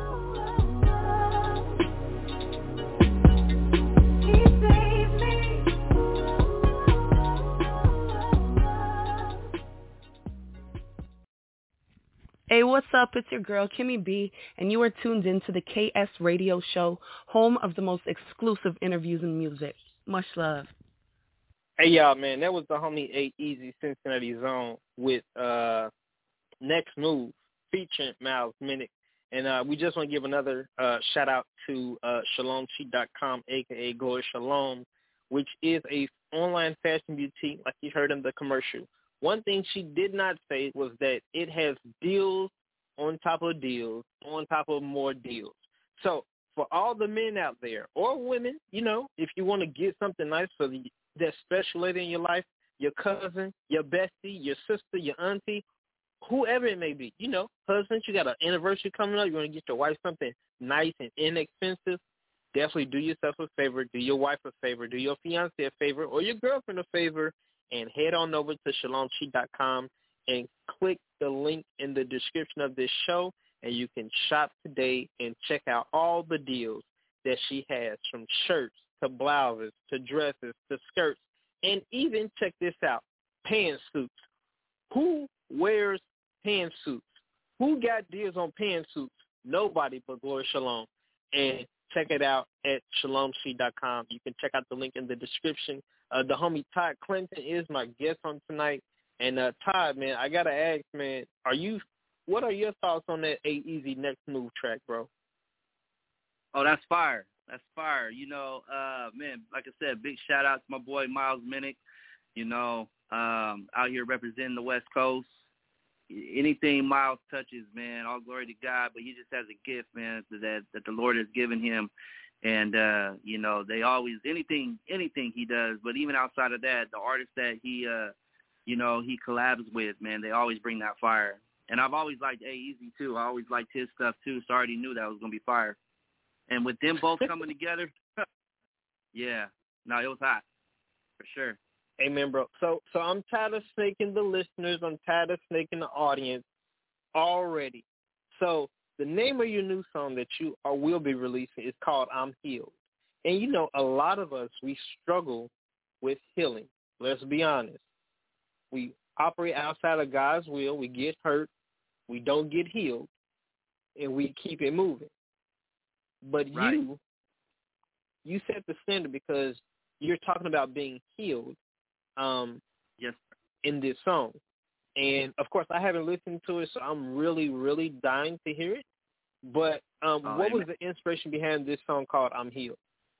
Hey, what's up? It's your girl, Kimmy B, and you are tuned in to the K S Radio Show, home of the most exclusive interviews in music. Much love. Hey, y'all, man, that was the homie A Easy Cincinnati Zone with uh, Next Move featuring Miles Minnick. And uh, we just want to give another uh, shout-out to uh, Shalom Chic dot com, a k a. Gloria Shalom, which is a online fashion boutique, like you heard in the commercial. One thing she did not say was that it has deals on top of deals, on top of more deals. So for all the men out there, or women, you know, if you want to get something nice for the, that special lady in your life, your cousin, your bestie, your sister, your auntie, whoever it may be, you know, husbands, you got an anniversary coming up, you want to get your wife something nice and inexpensive, definitely do yourself a favor, do your wife a favor, do your fiance a favor, or your girlfriend a favor, and head on over to Shalom Chic dot com and click the link in the description of this show, and you can shop today and check out all the deals that she has, from shirts to blouses to dresses to skirts, and even, check this out, pantsuits. Who wears pantsuits? Who got deals on pantsuits? Nobody but Gloria Shalom. And check it out at Shalom Chic dot com. You can check out the link in the description. Uh, the homie Todd Clinton is my guest on tonight. And uh, Todd, man, I gotta ask, man, are you? What are your thoughts on that A Easy Next Move track, bro? Oh, that's fire. That's fire. You know, uh, man, like I said, big shout out to my boy Miles Minnick. You know, um, out here representing the West Coast. Anything Miles touches, man, all glory to God. But he just has a gift, man, that that the Lord has given him. And, uh, you know, they always, anything, anything he does, but even outside of that, the artists that he, uh, you know, he collabs with, man, they always bring that fire. And I've always liked A-Easy, too. I always liked his stuff, too, so I already knew that was going to be fire. And with them both coming together, yeah, no, it was hot, for sure. Amen, bro. So, so I'm tired of snaking the listeners. I'm tired of snaking the audience already. So, the name of your new song that you are, will be releasing is called I'm Healed. And, you know, a lot of us, we struggle with healing. Let's be honest. We operate outside of God's will. We get hurt. We don't get healed. And we keep it moving. But right. you, you set the standard because you're talking about being healed um, yes. in this song. And, of course, I haven't listened to it, so I'm really, really dying to hear it. But um, oh, what amen. was the inspiration behind this song called I'm Healed?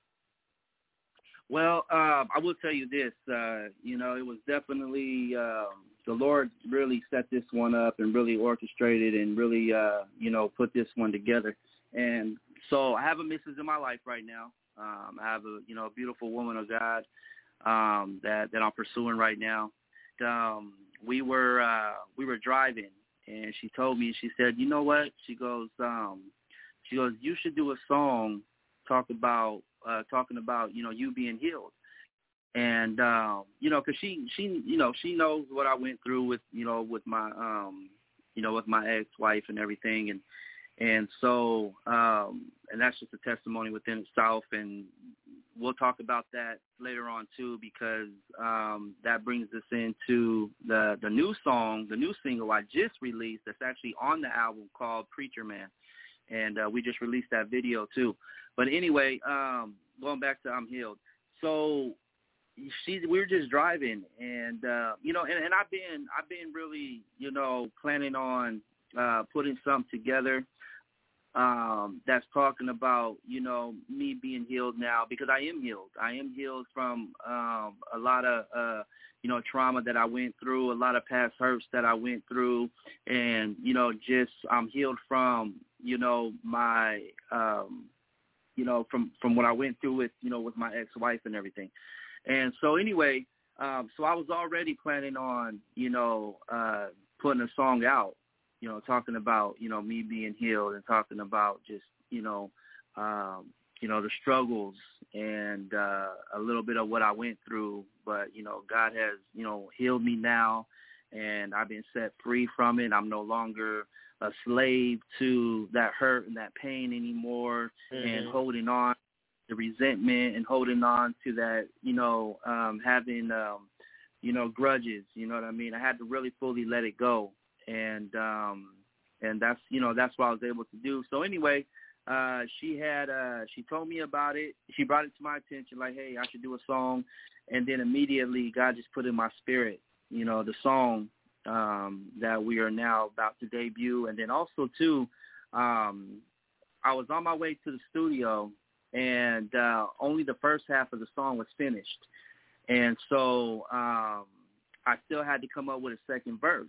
Well, uh, I will tell you this. Uh, you know, it was definitely um, the Lord really set this one up and really orchestrated and really, uh, you know, put this one together. And so I have a missus in my life right now. Um, I have a, you know, a beautiful woman of God um, that, that I'm pursuing right now. Um, we were uh, we were driving, and she told me, she said, you know what? She goes, um, she goes, you should do a song talk about uh, talking about, you know, you being healed. And, um, you know, because she, she, you know, she knows what I went through with, you know, with my, um, you know, with my ex-wife and everything. And, and so, um, and that's just a testimony within itself. And we'll talk about that later on, too, because um, that brings us into the, the new song, the new single I just released that's actually on the album called Preacher Man. And uh, we just released that video, too. But anyway, um, going back to I'm Healed. So she, we were just driving, and, uh, you know, and, and I've been I've been really, you know, planning on uh, putting something together Um, that's talking about, you know, me being healed now, because I am healed. I am healed from um, a lot of, uh, you know, trauma that I went through, a lot of past hurts that I went through, and, you know, just I'm healed from, you know, my, um, you know, from, from what I went through with, you know, with my ex-wife and everything. And so anyway, um, so I was already planning on, you know, uh, putting a song out, you know, talking about, you know, me being healed and talking about just, you know, um, you know, the struggles and uh, a little bit of what I went through. But, you know, God has, you know, healed me now, and I've been set free from it. I'm no longer a slave to that hurt and that pain anymore, mm-hmm. and holding on to the resentment and holding on to that, you know, um, having, um, you know, grudges, you know what I mean? I had to really fully let it go. And um, and that's, you know, that's what I was able to do. So anyway, uh, she had, uh, she told me about it. She brought it to my attention, like, hey, I should do a song. And then immediately God just put in my spirit, you know, the song um, that we are now about to debut. And then also, too, um, I was on my way to the studio, and uh, only the first half of the song was finished. And so um, I still had to come up with a second verse.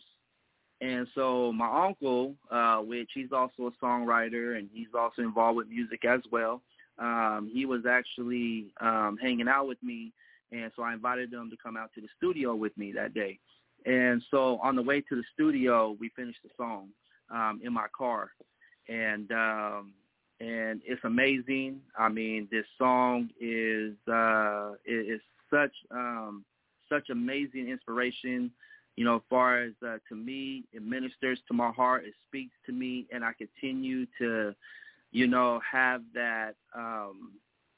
And so my uncle, uh, which he's also a songwriter and he's also involved with music as well, um, he was actually um, hanging out with me, and so I invited him to come out to the studio with me that day. And so on the way to the studio, we finished the song um, in my car, and um, and it's amazing. I mean, this song is uh, is such um, such amazing inspiration. You know, as far as uh, to me, it ministers to my heart, it speaks to me, and I continue to, you know, have that um,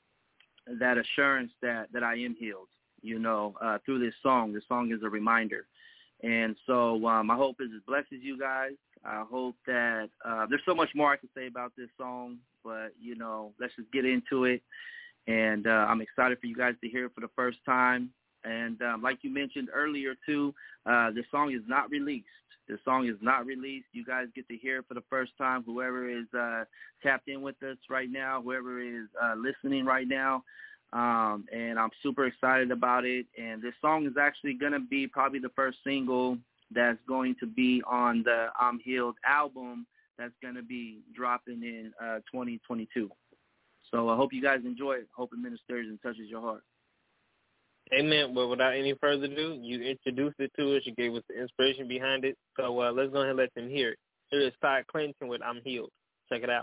that assurance that, that I am healed, you know, uh, through this song. This song is a reminder. And so um, my hope is it blesses you guys. I hope that uh, there's so much more I can say about this song, but, you know, let's just get into it. And uh, I'm excited for you guys to hear it for the first time. And um, like you mentioned earlier, too, uh, the song is not released. The song is not released. You guys get to hear it for the first time. Whoever is uh, tapped in with us right now, whoever is uh, listening right now, um, and I'm super excited about it. And this song is actually going to be probably the first single that's going to be on the I'm Healed album that's going to be dropping in uh, twenty twenty-two. So I hope you guys enjoy it. Hope it ministers and touches your heart. Amen. Well, without any further ado, you introduced it to us. You gave us the inspiration behind it. So uh, let's go ahead and let them hear it. Here is Todd Clinton with I'm Healed. Check it out.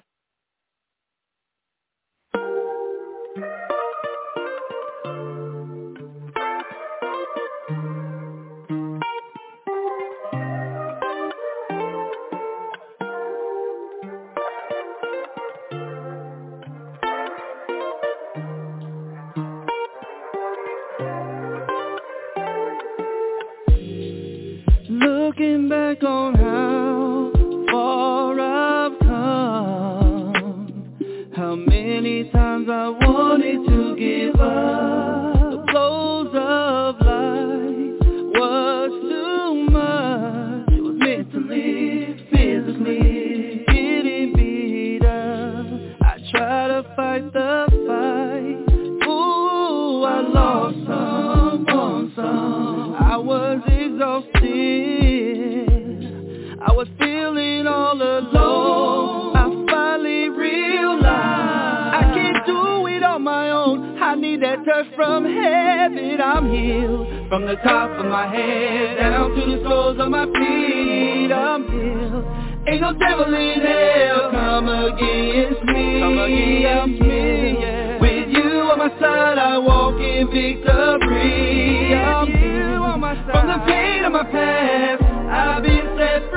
Looking back on how far I've come, how many times I wanted to give up. The blows of life was too much. It was mentally, physically getting beat up. I try to fight the fight. Ooh, I lost some, won some. I was exhausted. I was feeling all alone. I finally realized I can't do it on my own. I need that touch from heaven. I'm healed from the top of my head down to the soles of my feet. I'm healed. Ain't no devil in hell come against me. Come against me. Yeah. With you on my side, I walk in victory. free. I'm healed on my side. From the pain of my past, I've been set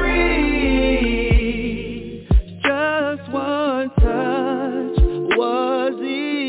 free. Just one touch was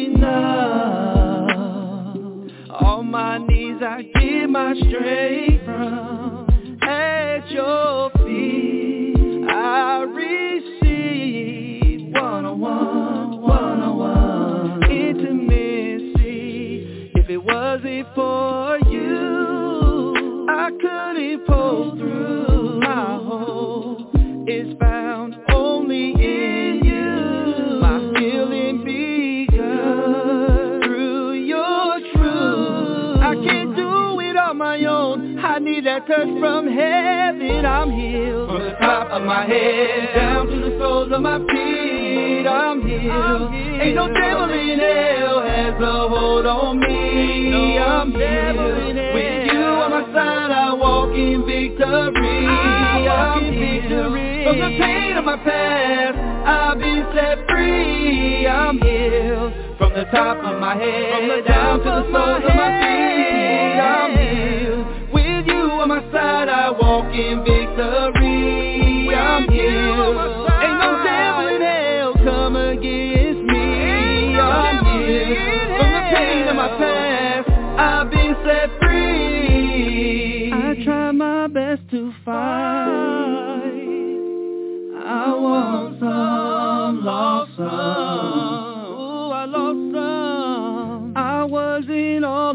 enough. On my knees I give my strength from. At your feet I receive one-on-one, one-on-one intimacy. If it wasn't for you, I couldn't pull through. My hope is found only in you. My healing begun through your truth. I can't do it on my own. I need that touch from heaven. I'm healed from the top of my head down to the soles of my feet. I'm healed. Ain't no devil in hell has a hold on me. I'm healed. With you on my side, I walk in victory. I'm healed from the pain of my past. I've been set free. I'm healed from the top of my head down to the soles of my feet. I'm healed. With you on my side, I walk in victory. I'm healed. Ain't no devil in hell come against me. I'm healed from the pain of my past. I've been set free. I try my best to fight. I want some, lost some. Ooh, I lost some. I wasn't all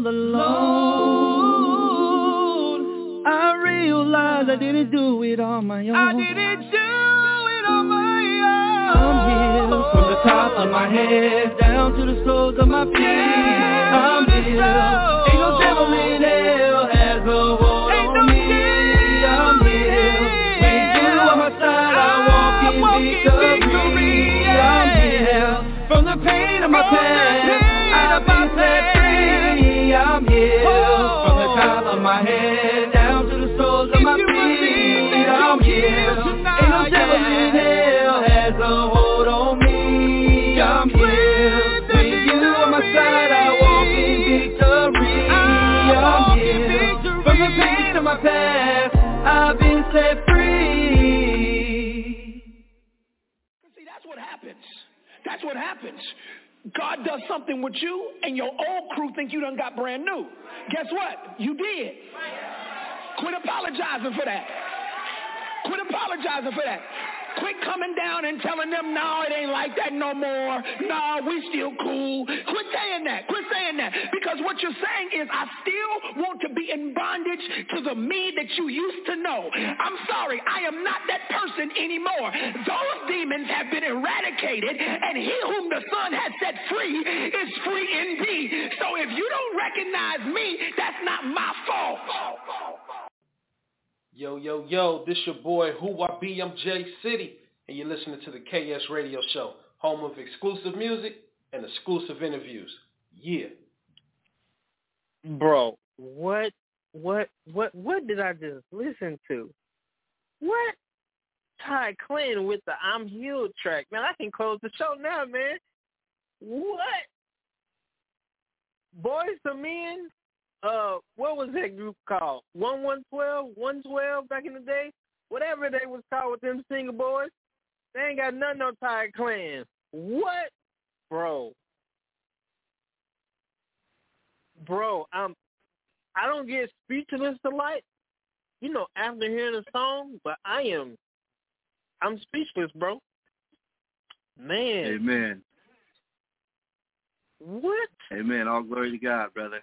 alone. I realized I didn't do it on my own. I didn't do it on my own. I'm healed from the top of my head down to the soles of my feet. I'm healed. Ain't no devil in hell has a hold on me. I'm healed. With you on my side, I walk in victory. I'm healed from the pain of my past. I've been set free. I'm healed from the top of my head down to the soles of my feet. I'm healed. Ain't no devil in hell has a hold on me. I'm healed. With you on my side, I walk in victory. I'm healed from the pain of my past. I've been set free. See, that's what happens. That's what happens. God does something with you, and your old crew think you done got brand new. Guess what? You did. Quit apologizing for that. Quit apologizing for that. Quit coming down and telling them, no, it ain't like that no more. No, we still cool. Quit saying that. Quit saying that. Because what you're saying is, I still want to be in bondage to the me that you used to know. I'm sorry, I am not that person anymore. Those demons have been eradicated, and he whom the Son has set free is free indeed. So if you don't recognize me, that's not my fault. Yo, yo, yo, this your boy, Who I Be, I'm J City, and you're listening to the K S Radio Show, home of exclusive music and exclusive interviews. Yeah. Bro, what, what, what, what did I just listen to? What? Ty Clinton with the I'm Healed track. Man, I can close the show now, man. What? Boys to Men? Uh, what was that group called? one one twelve, one twelve back in the day? Whatever they was called with them single boys. They ain't got nothing on Ty Clan. What? Bro. Bro, I'm, I don't get speechless delight, you know, after hearing the song, but I am, I'm speechless, bro. Man. Amen. What? Amen. All glory to God, brother.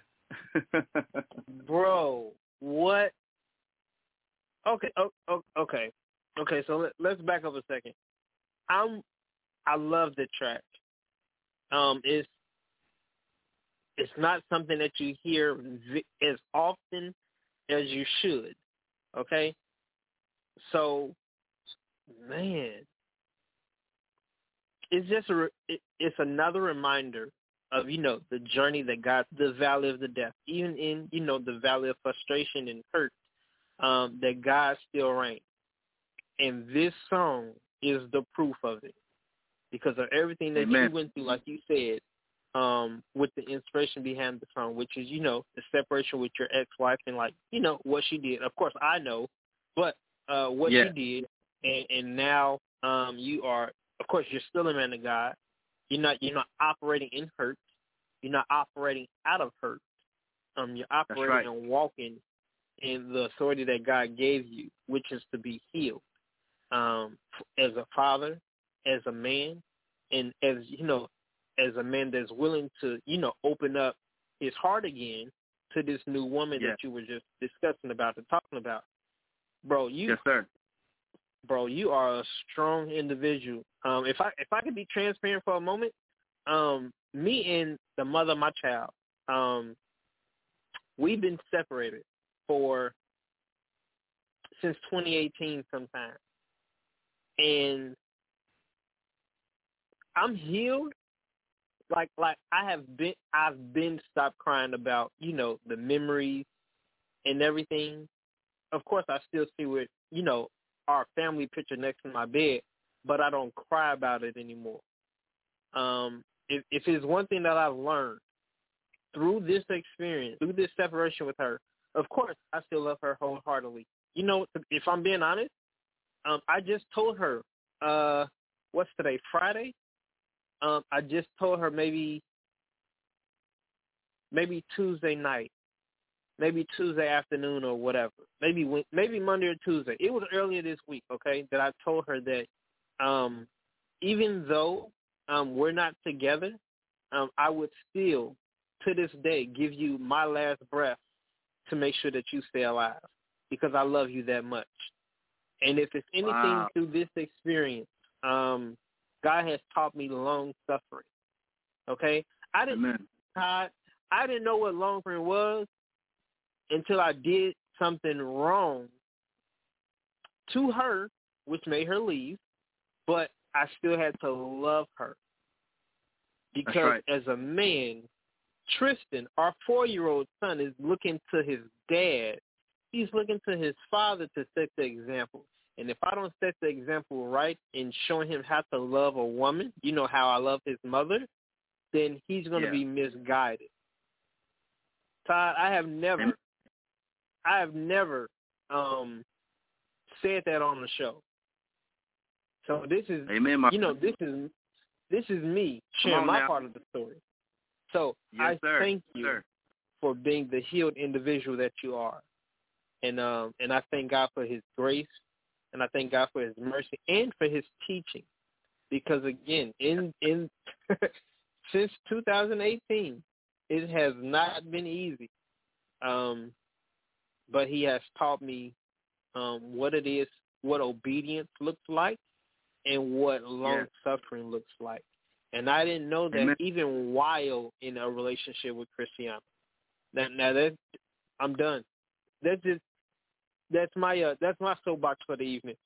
Bro, what? Okay, okay, okay. So let, let's back up a second. I'm, I love the track. Um, it's, it's not something that you hear as often as you should. Okay, so, man, it's just a, it, it's another reminder of, you know, the journey that got the valley of the death, even in, you know, the valley of frustration and hurt, um, that God still reigns. And this song is the proof of it, because of everything that Amen. You went through, like you said, um, with the inspiration behind the song, which is, you know, the separation with your ex-wife and, like, you know, what she did. Of course, I know, but uh, what yeah. she did, and, and now um, you are, of course, you're still a man of God. You're not, you're not operating in hurt. You're not operating out of hurt. Um, you're operating right. and walking in the authority that God gave you, which is to be healed. Um, as a father, as a man, and as, you know, as a man that's willing to, you know, open up his heart again to this new woman yeah. that you were just discussing about and talking about. Bro, you, yes, sir. Bro, you are a strong individual. Um, if I if I could be transparent for a moment, um, me and the mother of my child, um, we've been separated for since twenty eighteen sometime. And I'm healed. Like like I have been I've been stopped crying about, you know, the memories and everything. Of course I still see with, you know, our family picture next to my bed, but I don't cry about it anymore. Um, if, if it's one thing that I've learned through this experience, through this separation with her, of course I still love her wholeheartedly. You know, if I'm being honest, um, I just told her, uh, what's today, Friday? Um, I just told her maybe maybe Tuesday night, maybe Tuesday afternoon or whatever, maybe maybe Monday or Tuesday. It was earlier this week, okay, that I told her that um, even though um, we're not together, um, I would still, to this day, give you my last breath to make sure that you stay alive because I love you that much. And if it's anything wow. through this experience, um, God has taught me long suffering. Okay, I didn't. I, I didn't know what long suffering was until I did something wrong to her, which made her leave. But I still had to love her because, right. as a man, Tristan, our four-year-old son, is looking to his dad. He's looking to his father to set the example. And if I don't set the example right in showing him how to love a woman, you know how I love his mother, then he's going to yeah. be misguided. Todd, I have never, I have never um, said that on the show. So this is, Amen, my you know, this is this is me sharing my now. part of the story. So yes, I sir. thank yes, you sir. for being the healed individual that you are, and um, and I thank God for His grace. And I thank God for His mercy and for His teaching, because again, in in since two thousand eighteen, it has not been easy. Um, but He has taught me um, what it is, what obedience looks like, and what long yeah. suffering looks like. And I didn't know that Amen. Even while in a relationship with Christiana. Now, now that I'm done. That's just. That's my uh, that's my soapbox for the evening.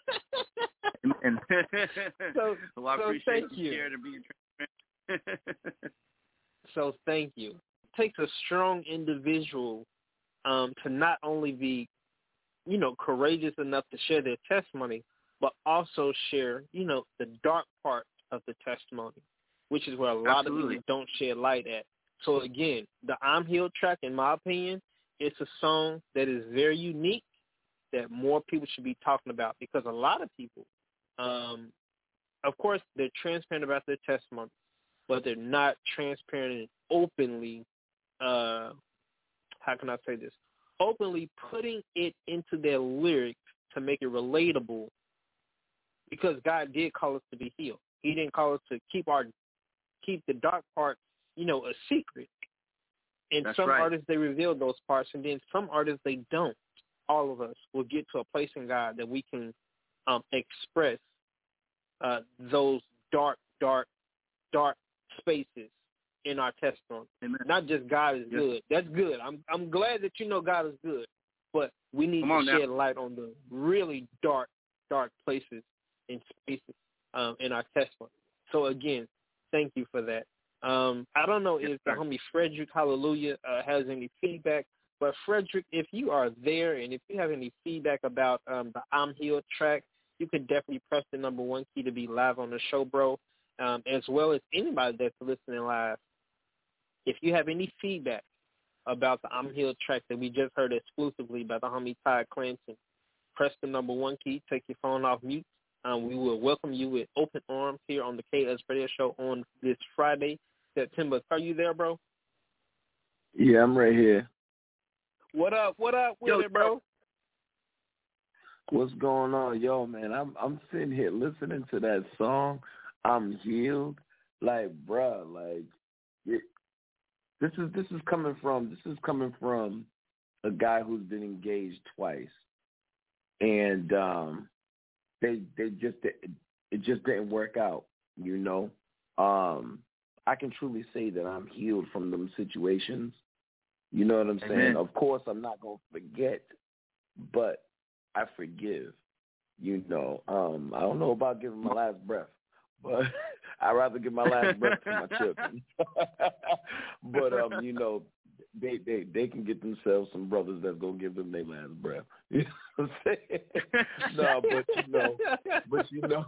Amen. so, well, I so appreciate thank you you. sharing and being transparent. So thank you. It takes a strong individual um, to not only be, you know, courageous enough to share their testimony, but also share, you know, the dark part of the testimony, which is where a lot Absolutely. of people don't shed light at. So again, the I'm Healed track, in my opinion, it's a song that is very unique, that more people should be talking about, because a lot of people, um, of course, they're transparent about their testimony, but they're not transparent and openly, uh, how can I say this, openly putting it into their lyrics to make it relatable, because God did call us to be healed. He didn't call us to keep our keep the dark parts, you know, a secret. And That's some right. artists, they reveal those parts, and then some artists, they don't. All of us will get to a place in God that we can um, express uh, those dark, dark, dark spaces in our testimony. Amen. Not just God is yes. good. That's good. I'm I'm glad that you know God is good, but we need Come to on shed now. light on the really dark, dark places and spaces um, in our testimony. So again, thank you for that. Um, I don't know yes, if the sir. homie Frederick, hallelujah, uh, has any feedback. But Frederick, if you are there and if you have any feedback about um, the I'm Healed track, you can definitely press the number one key to be live on the show, bro, um, as well as anybody that's listening live. if you have any feedback about the I'm Healed track that we just heard exclusively by the homie Todd Clanton, press the number one key, take your phone off mute. Um, we will welcome you with open arms here on the K S Radio Show on this Friday, September. Are you there, bro? Yeah, I'm right here. What up? What up with Yo, it, bro? What's going on? Yo, man, I'm I'm sitting here listening to that song, I'm Healed. Like, bruh, like, it, this is this is coming from this is coming from a guy who's been engaged twice, and um, they they just it just didn't work out. You know, um, I can truly say that I'm healed from them situations. You know what I'm saying? Amen. Of course, I'm not gonna forget, but I forgive. You know, um, I don't know about giving my last breath, but I'd rather give my last breath to my children. But um, you know, they, they they can get themselves some brothers that's gonna give them their last breath. You know what I'm saying? No, but you know, but you know,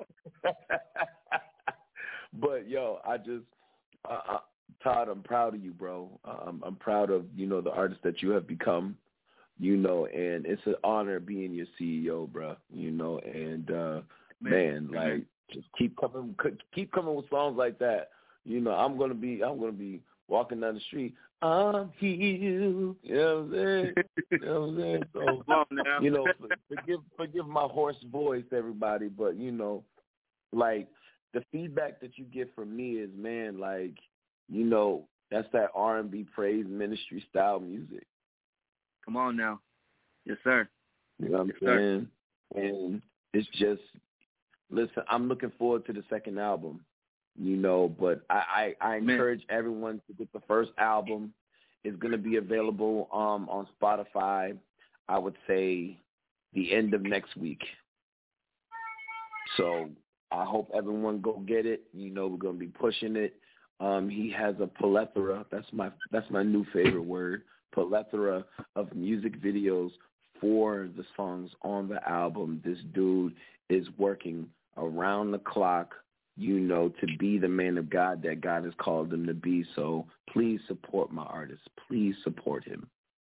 but yo, I just, uh, uh, Todd, I'm proud of you, bro. Um, I'm proud of you know the artist that you have become. You know, and it's an honor being your C E O, bro. You know, and uh, man, man, like just keep coming, keep coming with songs like that. You know, I'm gonna be, I'm gonna be walking down the street. I'm healed. You know what I'm saying? You know what I'm saying? So, you know, forgive, forgive my hoarse voice, everybody. But you know, like the feedback that you get from me is, man, like, you know, that's that R and B praise ministry style music. Come on now. Yes, sir. You know what I'm yes, saying? Sir. And it's just, listen, I'm looking forward to the second album, you know, but I, I, I encourage Man. everyone to get the first album. It's going to be available um, on Spotify, I would say, the end of next week. So I hope everyone go get it. You know, we're going to be pushing it. Um, he has a plethora. That's my that's my new favorite word. Plethora of music videos for the songs on the album. This dude is working around the clock, you know, to be the man of God that God has called him to be. So please support my artist. Please support him.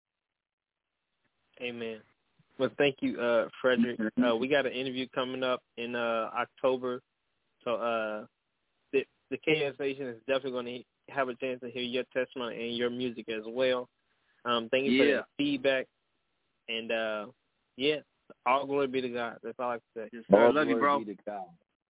Amen. Well, thank you, uh, Frederick. Uh, we got an interview coming up in uh, October. So uh, the, the K S Nation is definitely going to have a chance to hear your testimony and your music as well. Um, thank you yeah. for that feedback. And, uh, yeah, all glory be to God. That's all I can say. Yes, sir. All I love you, bro. Be to God.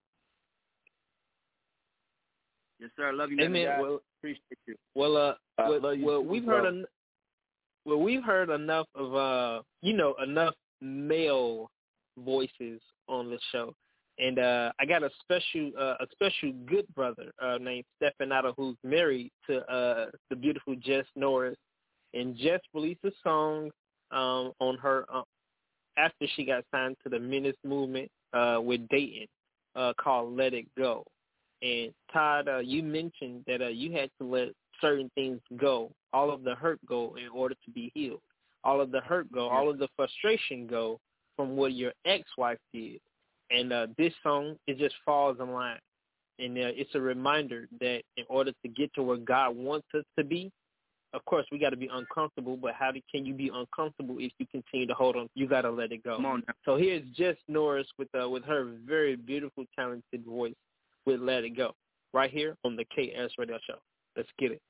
Yes, sir. I love you, Amen. man. Well, appreciate you. Well, uh, I well, love you well too, we've bro. heard en- well, we've heard enough of, uh, you know, enough male voices on the show. And uh, I got a special, uh, a special good brother uh, named Stefanato who's married to uh, the beautiful Jess Norris. And Jess released a song um, on her uh, after she got signed to the Menace Movement uh, with Dayton uh, called Let It Go. And Todd, uh, you mentioned that uh, you had to let certain things go, all of the hurt go in order to be healed. All of the hurt go, all of the frustration go from what your ex-wife did. And uh, this song, it just falls in line. And uh, it's a reminder that in order to get to where God wants us to be, of course, we got to be uncomfortable, but how do, can you be uncomfortable if you continue to hold on? You got to let it go. Come on now. So here's Jess Norris with uh, with her very beautiful, talented voice with Let It Go, right here on the K S Radio Show. Let's get it.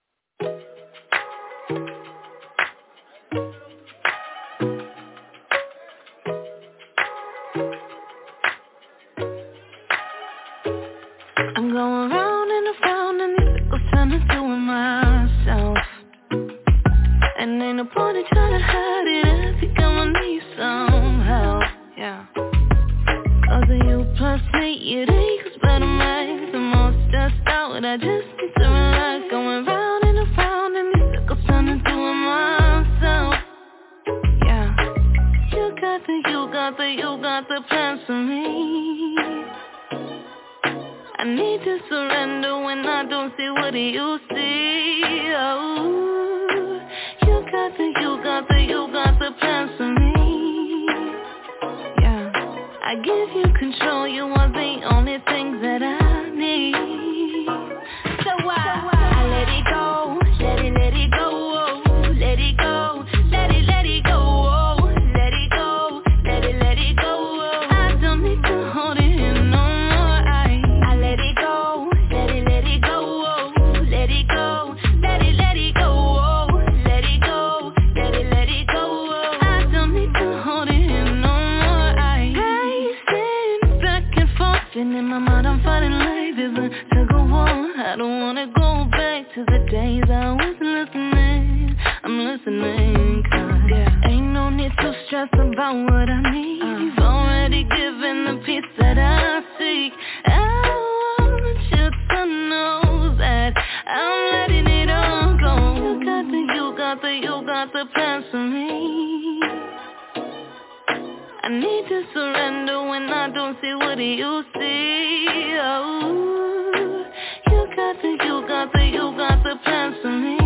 I'm going round and around and these circles trying to do it myself. And ain't no point in trying to hide it, I think I'ma need some help, yeah. Cause of you plus me, it ain't cause but I'm right. The most stressed out, I just need to relax. Going round and around and these circles trying to do it myself, yeah. You got the, you got the, you got the plans for me. I need to surrender when I don't see what you see, oh. You got the, you got the, you got the plans for me, yeah. I give you control, you are the only thing that I need. So I, I let it go, to the days I was listening. I'm listening, cause yeah. Ain't no need to stress about what I need. uh. He's already given the peace that I seek. I want you to know that I'm letting it all go. You got the, you got the, you got the plans for me. I need to surrender when I don't see what you see. Oh, you got the, you got the, you got the plans for me.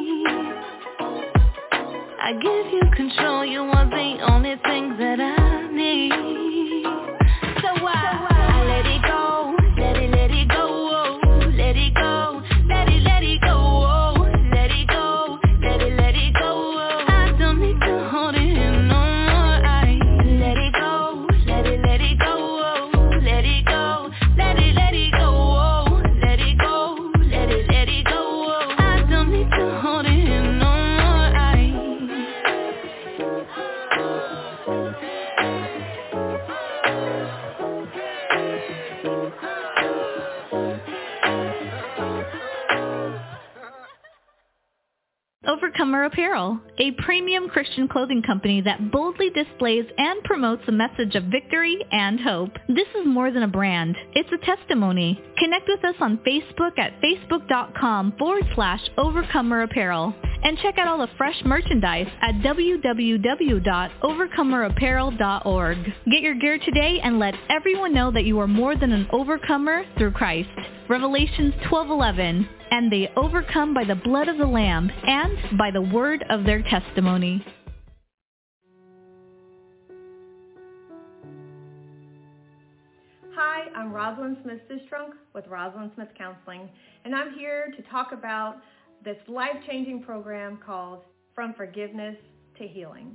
I give you control, you are the only thing that I need. So why? I let it go, let it, let it go, oh, let it go, let it, let it go, oh, let it go, let it, let it go, oh. I don't need to hold it in no more. I let it go, let it, let it go, oh, let it go, let it, let it go, oh, let it go, let it, let it go, oh. I don't need to hold it in no more. Overcomer Apparel, a premium Christian clothing company that boldly displays and promotes a message of victory and hope. This is more than a brand. It's a testimony. Connect with us on Facebook at facebook.com forward slash Overcomer Apparel. And check out all the fresh merchandise at w w w dot overcomer apparel dot org. Get your gear today and let everyone know that you are more than an overcomer through Christ. Revelations twelve eleven. And they overcome by the blood of the Lamb and by the word of their testimony. Hi, I'm Rosalind Smith-Sistrunk with Rosalind Smith Counseling, and I'm here to talk about this life-changing program called From Forgiveness to Healing.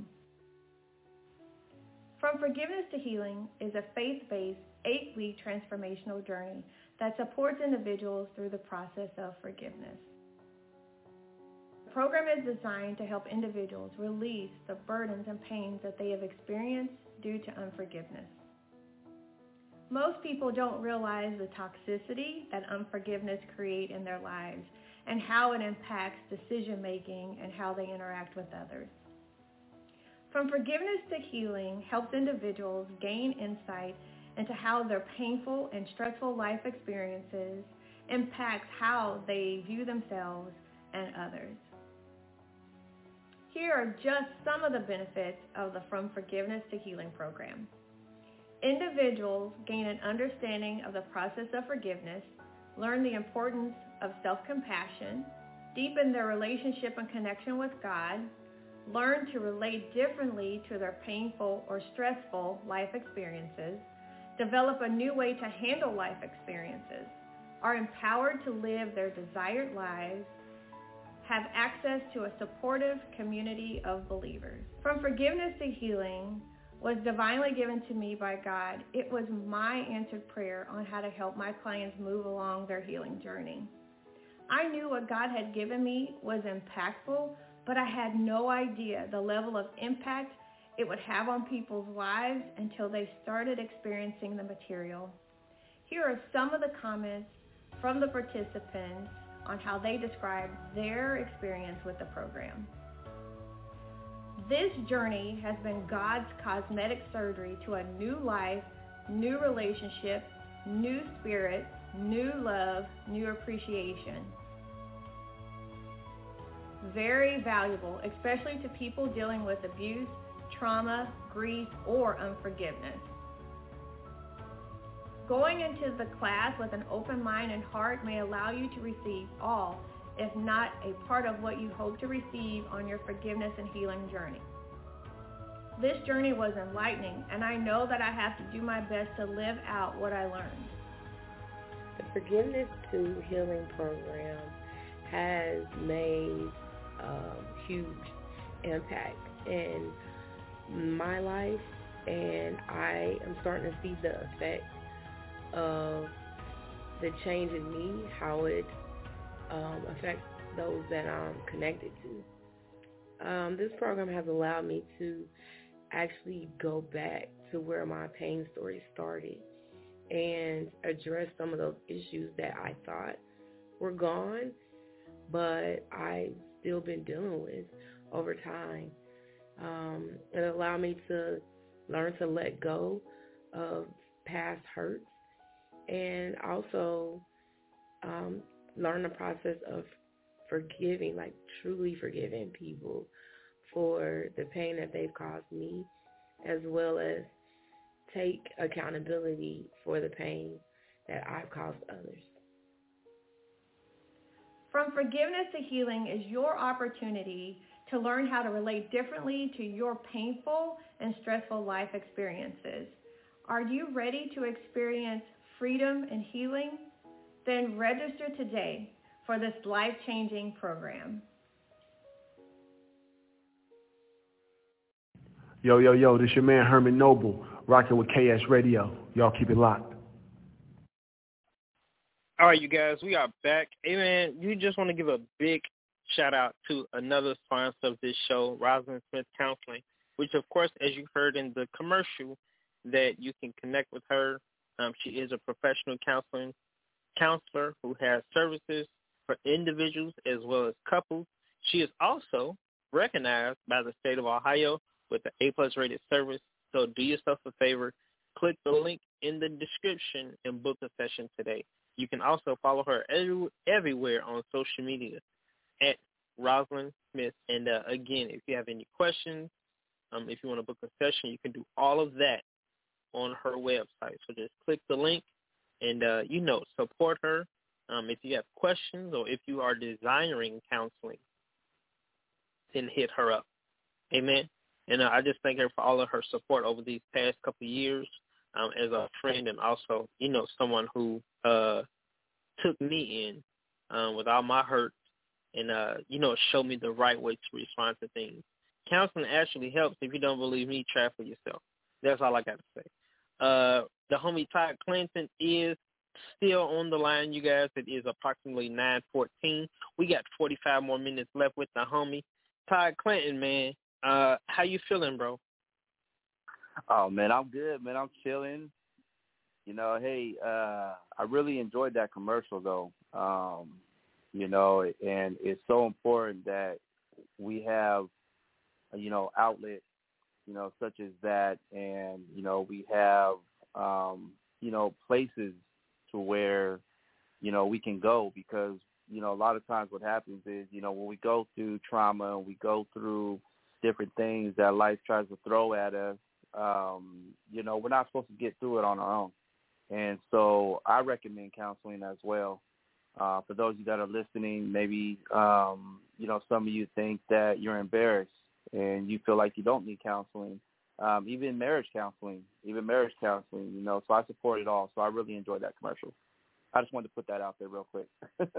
From Forgiveness to Healing is a faith-based eight-week transformational journey that supports individuals through the process of forgiveness. The program is designed to help individuals release the burdens and pains that they have experienced due to unforgiveness. Most people don't realize the toxicity that unforgiveness creates in their lives and how it impacts decision-making and how they interact with others. From Forgiveness to Healing helps individuals gain insight into how their painful and stressful life experiences impacts how they view themselves and others. Here are just some of the benefits of the From Forgiveness to Healing program. Individuals gain an understanding of the process of forgiveness, learn the importance of self-compassion, deepen their relationship and connection with God, learn to relate differently to their painful or stressful life experiences, develop a new way to handle life experiences, are empowered to live their desired lives, have access to a supportive community of believers. From Forgiveness to Healing was divinely given to me by God. It was my answered prayer on how to help my clients move along their healing journey. I knew what God had given me was impactful, but I had no idea the level of impact it would have on people's lives until they started experiencing the material. Here are some of the comments from the participants on how they described their experience with the program. This journey has been God's cosmetic surgery to a new life, new relationship, new spirit, new love, new appreciation. Very valuable, especially to people dealing with abuse, trauma, grief, or unforgiveness. Going into the class with an open mind and heart may allow you to receive all, if not a part of what you hope to receive on your forgiveness and healing journey. This journey was enlightening, and I know that I have to do my best to live out what I learned. The Forgiveness to Healing program has made um, huge impact in my life, and I am starting to see the effect of the change in me, how it um, affects those that I'm connected to. Um, this program has allowed me to actually go back to where my pain story started and address some of those issues that I thought were gone, but I've still been dealing with over time. Um, it allowed me to learn to let go of past hurts and also um, learn the process of forgiving, like truly forgiving people for the pain that they've caused me, as well as take accountability for the pain that I've caused others. From Forgiveness to Healing is your opportunity to learn how to relate differently to your painful and stressful life experiences. Are you ready to experience freedom and healing? Then register today for this life-changing program. Yo, yo, yo, this your man Herman Noble, rocking with K S Radio. Y'all keep it locked. All right, you guys, we are back. Hey, man, you just want to give a big shout-out to another sponsor of this show, Rosalind Smith Counseling, which, of course, as you heard in the commercial, that you can connect with her. Um, she is a professional counseling counselor who has services for individuals as well as couples. She is also recognized by the state of Ohio with the A-plus rated service. So do yourself a favor, click the link in the description and book a session today. You can also follow her every, everywhere on social media at Rosalind Smith. And, uh, again, if you have any questions, um, if you want to book a session, you can do all of that on her website. So just click the link and, uh, you know, support her. Um, if you have questions or if you are desiring counseling, then hit her up. Amen. And uh, I just thank her for all of her support over these past couple of years um, as a friend and also, you know, someone who uh, took me in um, with all my hurt and, uh, you know, showed me the right way to respond to things. Counseling actually helps. If you don't believe me, try for yourself. That's all I got to say. Uh, the homie Todd Clinton is still on the line, you guys. It is approximately nine fourteen. We got forty-five more minutes left with the homie. Todd Clinton, man, uh, how you feeling, bro? Oh, man, I'm good, man. I'm chilling. You know, hey, uh, I really enjoyed that commercial, though. Um, you know, and it's so important that we have, you know, outlets, you know, such as that. And, you know, we have, um, you know, places to where, you know, we can go because, you know, a lot of times what happens is, you know, when we go through trauma and we go through different things that life tries to throw at us, um, you know, we're not supposed to get through it on our own. And so I recommend counseling as well. Uh, for those of you that are listening, maybe, um, you know, some of you think that you're embarrassed and you feel like you don't need counseling, um, even marriage counseling, even marriage counseling, you know, so I support it all. So I really enjoyed that commercial. I just wanted to put that out there real quick.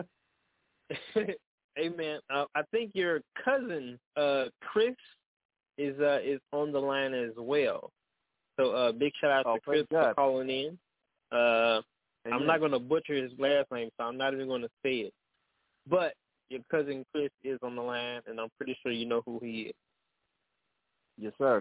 Hey, man, uh, I think your cousin, uh, Chris, is uh, is on the line as well. So uh, big shout-out oh, to Chris for calling in. Uh, I'm not going to butcher his last name, so I'm not even going to say it. But your cousin Chris is on the line, and I'm pretty sure you know who he is. Yes, sir.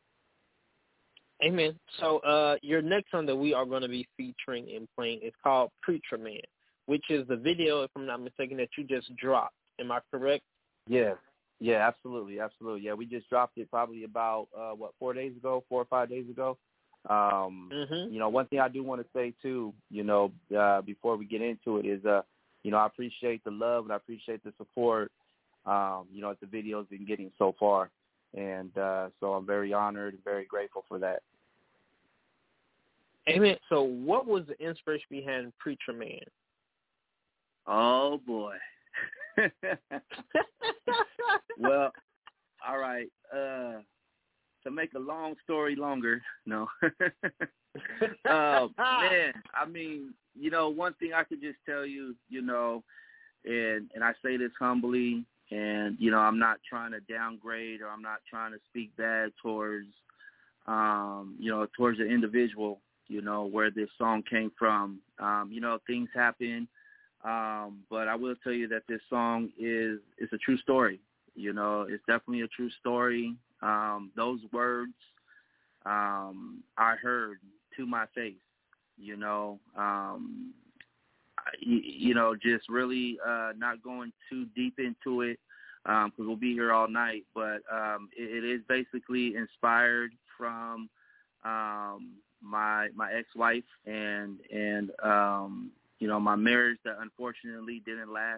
Amen. So uh, your next song that we are going to be featuring and playing is called Preacher Man, which is the video, if I'm not mistaken, that you just dropped. Am I correct? Yeah. Yeah, absolutely, absolutely. Yeah, we just dropped it probably about, uh, what, four days ago, four or five days ago. Um, mm-hmm. You know, one thing I do want to say, too, you know, uh, before we get into it is, uh, you know, I appreciate the love and I appreciate the support, um, you know, that the video's been getting so far. And uh, so I'm very honored and very grateful for that. Amen. So what was the inspiration behind Preacher Man? Oh, boy. Well, all right. Uh, to make a long story longer, no. uh, man, I mean, you know, one thing I could just tell you, you know, and and I say this humbly, and, you know, I'm not trying to downgrade or I'm not trying to speak bad towards, um, you know, towards the individual, you know, where this song came from. Um, you know, things happen. Um, but I will tell you that this song is is a true story. You know, it's definitely a true story. Um, those words um, I heard to my face, you know. Um, you, you know, just really uh, not going too deep into it because um, we'll be here all night. But um, it, it is basically inspired from um, my my ex-wife and and um, you know, my marriage that unfortunately didn't last.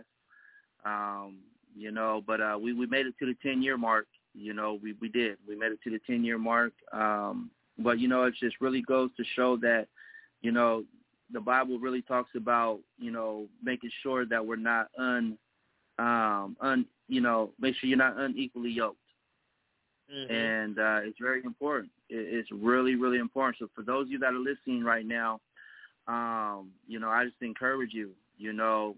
Um, you know, but uh, we we made it to the ten-year mark. You know, we we did. We made it to the ten-year mark. Um, but you know, it just really goes to show that, you know, the Bible really talks about, you know, making sure that we're not un, um, un, you know, make sure you're not unequally yoked. Mm-hmm. And uh, it's very important. It, it's really, really important. So for those of you that are listening right now, um, you know, I just encourage you, you know,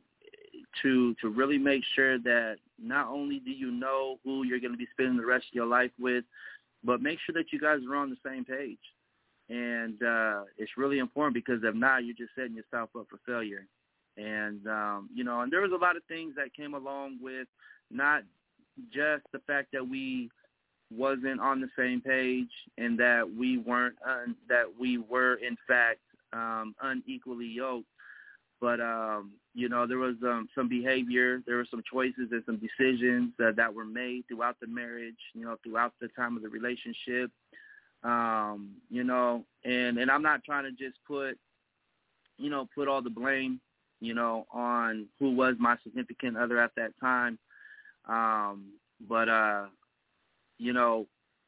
to to really make sure that not only do you know who you're going to be spending the rest of your life with, but make sure that you guys are on the same page. And uh, it's really important because if not, you're just setting yourself up for failure. And, um, you know, and there was a lot of things that came along with not just the fact that we wasn't on the same page and that we weren't, un- that we were, in fact, um, unequally yoked. But, um, you know, there was um, some behavior, there were some choices and some decisions uh, that were made throughout the marriage, you know, throughout the time of the relationship. Um, you know, and, and I'm not trying to just put, you know, put all the blame, you know, on who was my significant other at that time. Um, but, uh, you know,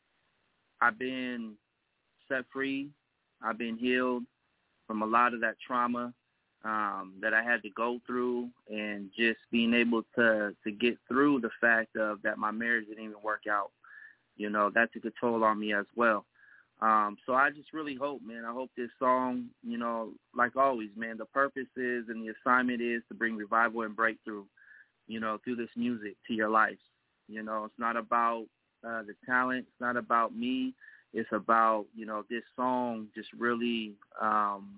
I've been set free. I've been healed from a lot of that trauma um, that I had to go through, and just being able to, to get through the fact of that my marriage didn't even work out. You know, that took a toll on me as well. Um, so I just really hope, man, I hope this song, you know, like always, man, the purpose is and the assignment is to bring revival and breakthrough, you know, through this music to your life. You know, it's not about uh, the talent. It's not about me. It's about, you know, this song just really um,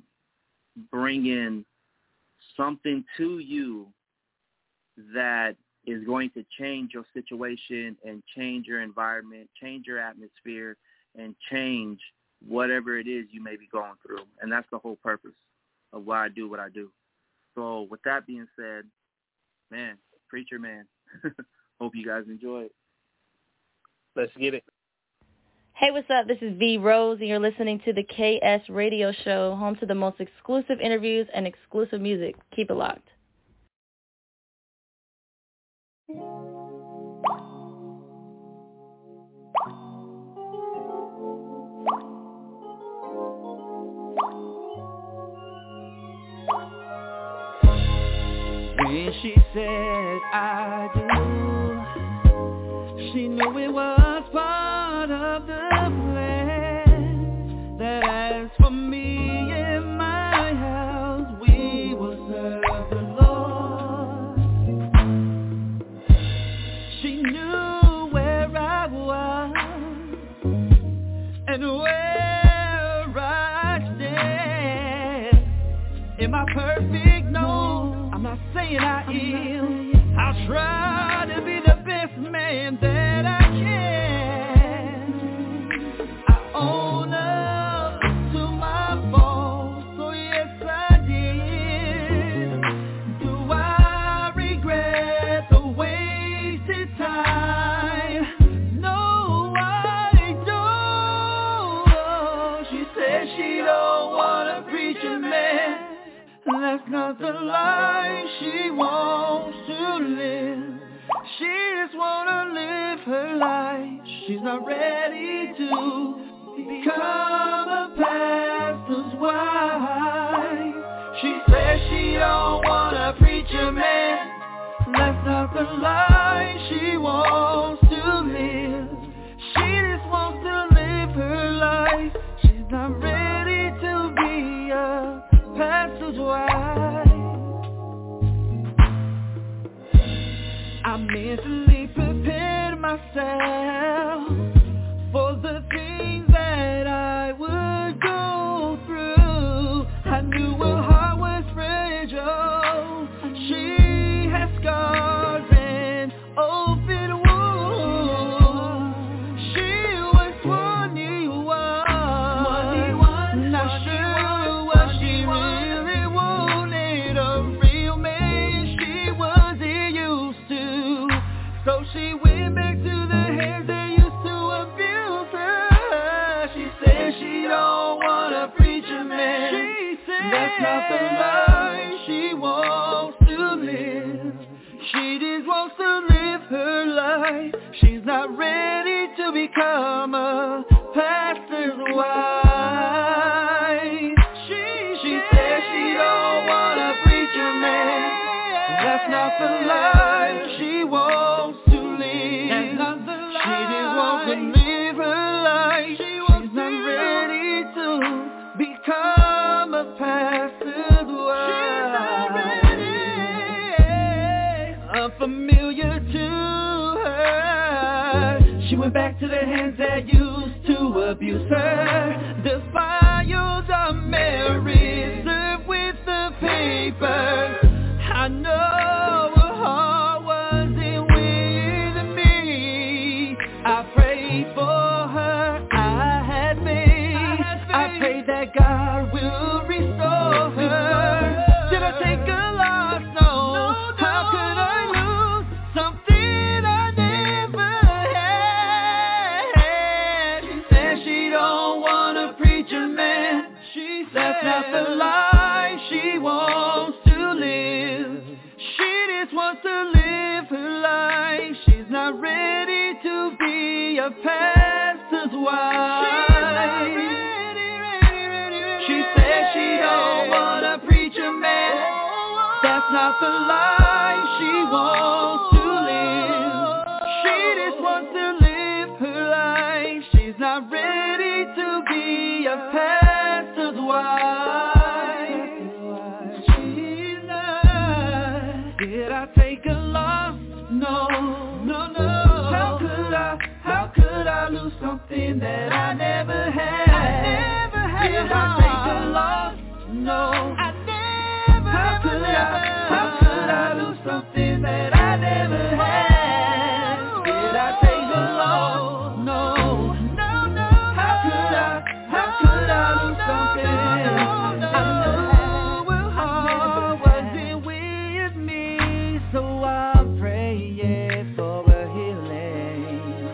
bringing something to you that is going to change your situation and change your environment, change your atmosphere, and change whatever it is you may be going through. And that's the whole purpose of why I do what I do. So with that being said, man, Preacher Man, hope you guys enjoy it. Let's get it. Hey, what's up? This is V Rose, and you're listening to the K S Radio Show, home to the most exclusive interviews and exclusive music. Keep it locked. When she said I do, she knew it was part of the plan, that as for me and my house, we will serve the Lord. She knew where I was and where I stand. Am I perfect? No. I'm not saying I am. I'll try to be the best man that I can. I own up to my faults, so yes I did. Do I regret the wasted time? No, I don't. She said she don't want a preacher man. That's not the life she wants to live. She just wanna live her life. She's not ready to become a pastor's wife. She says she don't want a preacher man. That's not the life she wants to live. She just wants to live her life. She's not ready to be a pastor's wife. I mentally prepared myself for the things that I would go through. I knew her heart was fragile. She has scars and to become a pastor's wife. She, she said she don't want a preacher man. That's not the life she wants to live. That's not the life. She just wants to live her life. She She's not ready to become a pastor's wife. She's not ready. Unfamiliar to her, she went back to the hands that used to abuse her. The files are married, served with the paper. I know her heart wasn't with me. I prayed for her, I had faith. I prayed that God will restore her. Did I take a loss? No. How could I lose something I never had? She said she don't want a preacher man. She said that's not the life she wants to live. She just wants to live her life. She's not ready to be a pastor's wife. She said she don't want a preacher man. That's not the life she wants to live. She just wants to live her life. She's not ready to be a pastor's wife. She's not. Did I take a loss? No, no, no. How could I, how could I lose something that I never had? I never had. Did I take a loss? No, I never. How could I, how could I lose something that I never had? Did I take a loss? No, no, no. How could I, how could I lose something? I know her heart wasn't with me, so I'll pray yeah, for a healing.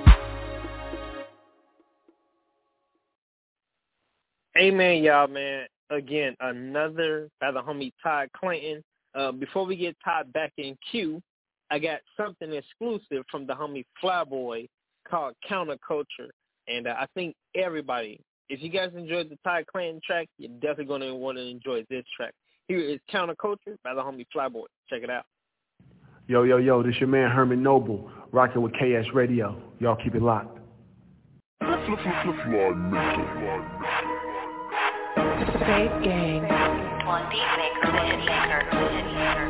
Amen, y'all, man. Again, another by the homie Todd Clayton. Uh, before we get Todd back in queue, I got something exclusive from the homie Flyboy called Counterculture. And uh, I think everybody, if you guys enjoyed the Todd Clayton track, you're definitely going to want to enjoy this track. Here is Counterculture by the homie Flyboy. Check it out. Yo, yo, yo, this your man Herman Noble, rocking with K S Radio. Y'all keep it locked. Safe Gang. One beat maker, the hit maker, the hit maker.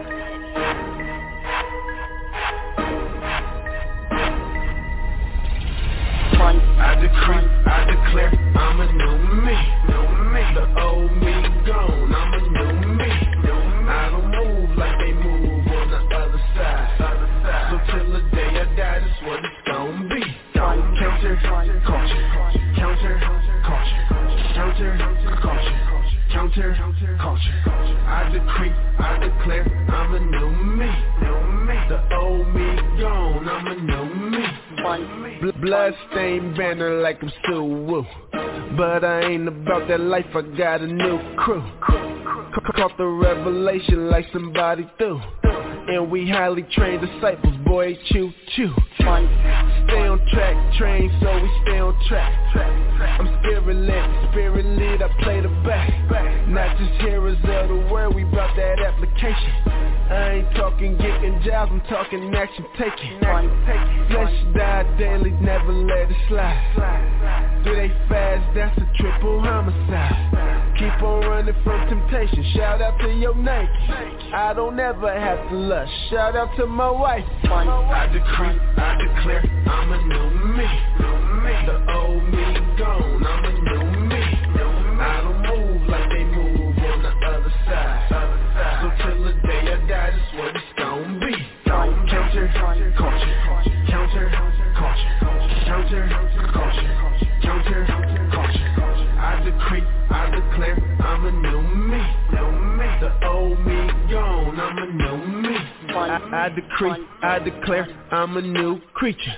I decree, I declare, I'm a new me. The old me gone, I'm a new me. I don't move like they move on the other side. So till the day I die, that's what it's gon' be. Counter, culture, counter, culture, counter, culture. Counter culture. I decree, I declare, I'm a new me. The old me gone, I'm a new me. Bl- Bloodstained banner like I'm still woo. But I ain't about that life, I got a new crew. Caught the revelation like somebody threw. And we highly trained disciples, boy, choo choo. Stay on track, train, so we stay on track. I'm spirit led, spirit lead, I play the back. Not just hearers of the word, we bout that application. I ain't talking getting jobs, I'm talking action taking. Flesh die daily, never let it slide. Do they fast, that's a triple homicide. Keep on running from temptation, shout out to your Nike. I don't ever have to lust, shout out to my wife. I decree, I declare, I'm a new me. The old me gone, I'm a new me. I don't move like they move on the other side. So till the day I die, that's what it's gon' be. Counter, culture, counter, culture, counter, culture, counter, culture. I decree, I declare, I'm a new me. The old me gone, I'm a new me. I, I decree, I declare, I'm a new creature.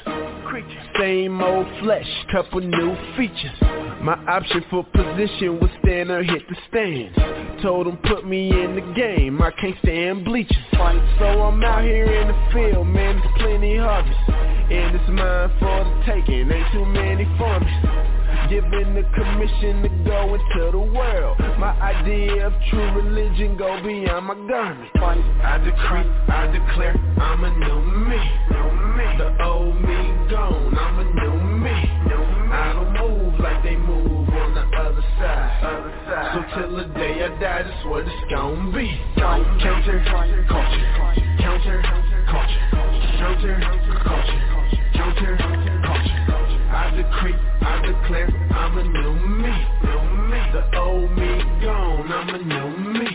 creature. Same old flesh, couple new features. My option for position was stand or hit the stand. Told them put me in the game, I can't stand bleachers. So I'm out here in the field, man, there's plenty harvest. And it's mine for the taking, ain't too many for me. Given the commission to go into the world. My idea of true religion go beyond my garment. I decree, I declare, I'm a new me. The old me gone, I'm a new me. I don't move like they move on the other side. So till the day I die, that's what it's gon' be. Counter culture, counter culture, counter culture, counter culture. I decree, I declare, I'm a new me. The old me gone, I'm a new me.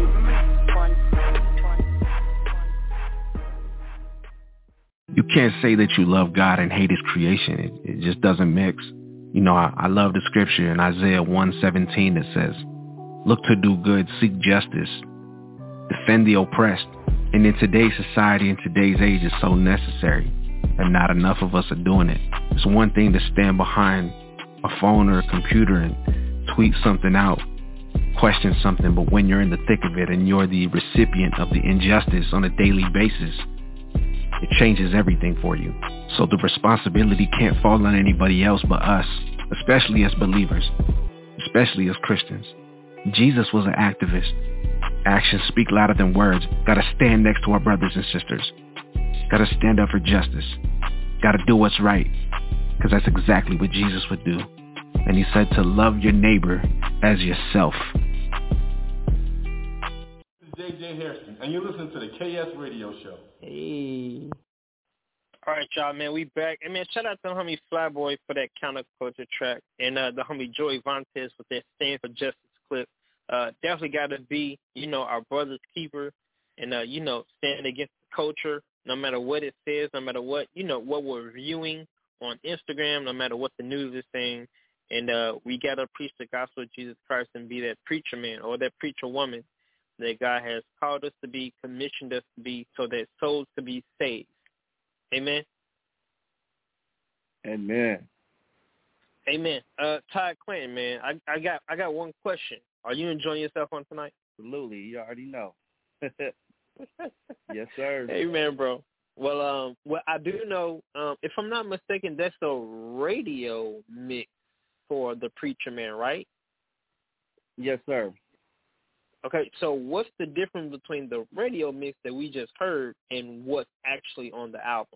You can't say that you love God and hate his creation. It, it just doesn't mix. You know, I, I love the scripture in Isaiah one seventeen that says, look to do good, seek justice, defend the oppressed. And in today's society, in today's age, it's so necessary. And not enough of us are doing it. It's one thing to stand behind a phone or a computer and tweet something out, question something, but when you're in the thick of it and you're the recipient of the injustice on a daily basis, it changes everything for you. So the responsibility can't fall on anybody else but us, especially as believers, especially as Christians. Jesus was an activist. Actions speak louder than words. Gotta stand next to our brothers and sisters. Gotta stand up for justice. Gotta do what's right. Because that's exactly what Jesus would do. And he said to love your neighbor as yourself. This is J J Harrison, and you're listening to the K S Radio Show. Hey. All right, y'all, man, we back. And, man, shout out to the homie Flyboy for that counterculture track. And uh, the homie Joey Vontes with that Stand for Justice clip. Uh, definitely got to be, you know, our brother's keeper. And, uh, you know, stand against the culture. No matter what it says, no matter what, you know, what we're viewing on Instagram, no matter what the news is saying. And uh, we got to preach the gospel of Jesus Christ and be that preacher man or that preacher woman that God has called us to be, commissioned us to be, so that souls to be saved. Amen? Amen. Amen. Uh, Todd Clinton, man, I, I got I got one question. Are you enjoying yourself on tonight? Absolutely. You already know. Yes, sir. Amen, bro. Well, um, well, I do know, um, if I'm not mistaken, that's a radio mix for the Preacher Man, right? Yes, sir. Okay, so what's the difference between the radio mix that we just heard and what's actually on the album?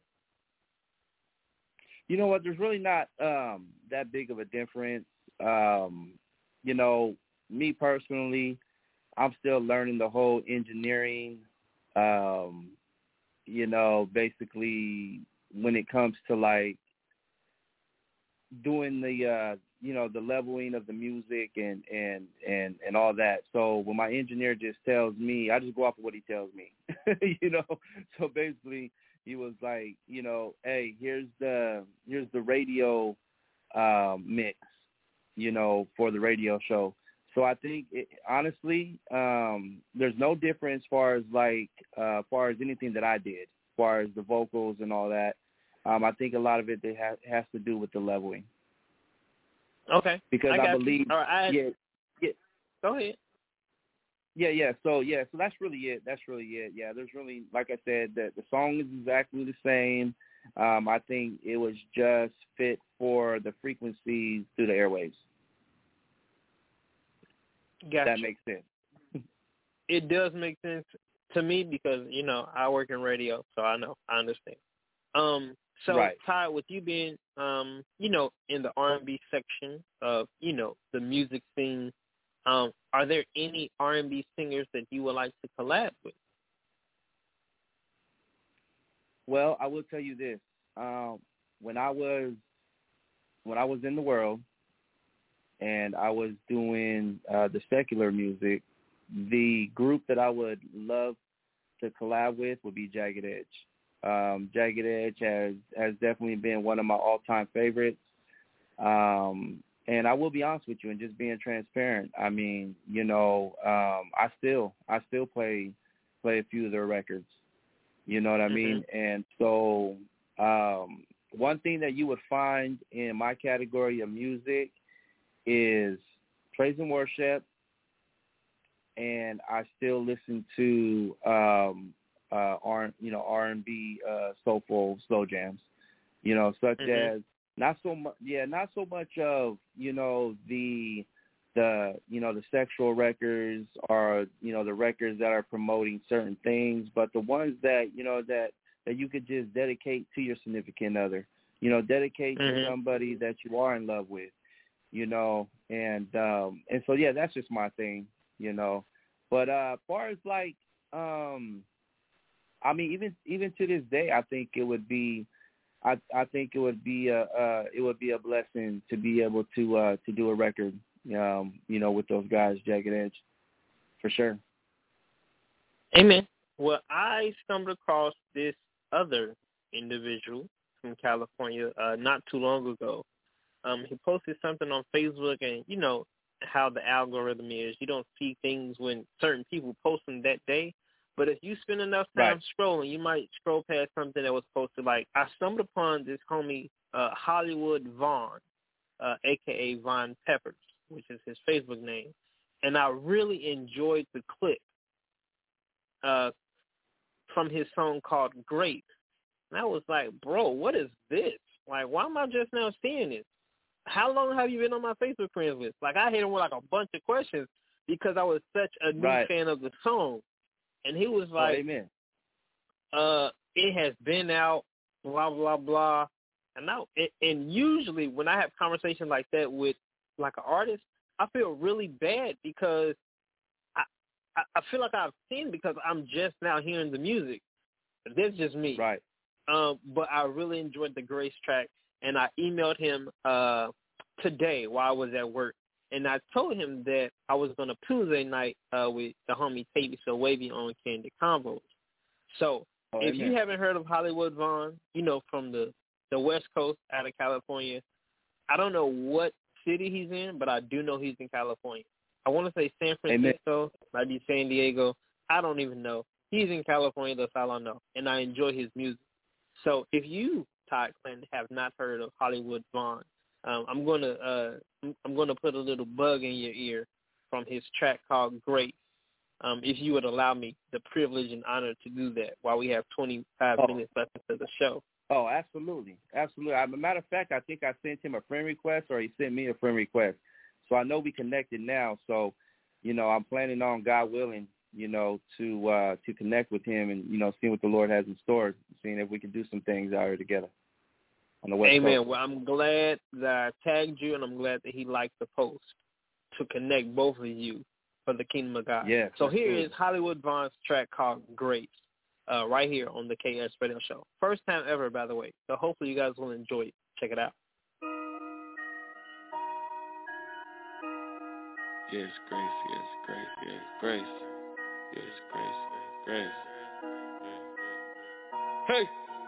You know what? There's really not um, that big of a difference. Um, you know, me personally, I'm still learning the whole engineering. Um, you know, basically when it comes to like doing the, uh, you know, the leveling of the music and, and, and, and all that. So when my engineer just tells me, I just go off of what he tells me, you know? So basically he was like, you know, hey, here's the, here's the radio um, mix, you know, for the radio show. So I think, it, honestly, um, there's no difference as far as like, uh, as far as anything that I did, as far as the vocals and all that. Um, I think a lot of it they ha- has to do with the leveling. Okay. Because I, I believe, All right, I, yeah, yeah. Go ahead. Yeah, yeah. So yeah, so that's really it. That's really it. Yeah, there's really, like I said, that the song is exactly the same. Um, I think it was just fit for the frequencies through the airwaves. Gotcha. That makes sense. It does make sense to me because, you know, I work in radio, so I know, I understand. Um, so, right. Ty, with you being, um, you know, in the R and B section of, you know, the music scene, um, are there any R and B singers that you would like to collab with? Well, I will tell you this. Um, when I was when I was in the world and I was doing uh, the secular music, the group that I would love to collab with would be Jagged Edge. Um, Jagged Edge has, has definitely been one of my all-time favorites. Um, and I will be honest with you and just being transparent. I mean, you know, um, I still I still play play a few of their records. You know what I mean? Mm-hmm. And so um, one thing that you would find in my category of music is praise and worship, and I still listen to um, uh, R, you know, R and B, uh, soulful slow jams, you know, such mm-hmm. as not so much, yeah, not so much of you know the the you know the sexual records or you know the records that are promoting certain things, but the ones that you know that that you could just dedicate to your significant other, you know, dedicate mm-hmm. to somebody that you are in love with, you know, and um, and so yeah, that's just my thing, you know. But uh, as far as like, um, I mean, even even to this day, I think it would be, I I think it would be a uh, it would be a blessing to be able to uh, to do a record, um, you know, with those guys, Jagged Edge, for sure. Amen. Well, I stumbled across this other individual from California uh, not too long ago. Um, he posted something on Facebook, and you know how the algorithm is. You don't see things when certain people post them that day, but if you spend enough time right. scrolling, you might scroll past something that was posted. Like I stumbled upon this homie uh, Hollywood Vaughn, uh, a k a. Von Peppers, which is his Facebook name, and I really enjoyed the clip uh, from his song called Grape. And I was like, bro, what is this? Like, why am I just now seeing this? How long have you been on my Facebook friends list? Like, I hit him with, like, a bunch of questions because I was such a new right. fan of the song. And he was like, oh, amen. uh, it has been out, blah, blah, blah. And, I, and usually when I have conversations like that with, like, an artist, I feel really bad because I, I, I feel like I've seen it because I'm just now hearing the music. That's just me. Right. Um, but I really enjoyed the Grace track. And I emailed him uh, today while I was at work, and I told him that I was going to Tuesday night uh, with the homie Tavy So Wavy on Candid Convos. So oh, if amen. You haven't heard of Hollywood Vaughn, you know, from the, the West Coast out of California, I don't know what city he's in, but I do know he's in California. I want to say San Francisco, might be San Diego. I don't even know. He's in California, that's all I know, and I enjoy his music. So if you Todd Clinton have not heard of Hollywood Vaughn, um, I'm gonna uh, I'm gonna put a little bug in your ear from his track called Great. Um, if you would allow me the privilege and honor to do that while we have twenty-five oh. minutes left into the show. Oh, absolutely, absolutely. As a matter of fact, I think I sent him a friend request, or he sent me a friend request. So I know we connected now. So, you know, I'm planning on, God willing, you know, to uh, to connect with him and, you know, see what the Lord has in store, seeing if we can do some things out here together on the West Amen. Coast. Well, I'm glad that I tagged you, and I'm glad that he liked the post to connect both of you for the kingdom of God. Yeah. So here is Hollywood Vaughn's track called Grace, uh, right here on the K S Radio Show. First time ever, by the way. So hopefully you guys will enjoy it. Check it out. Yes, grace, yes, grace, yes, grace. Yes, grace, grace. Hey.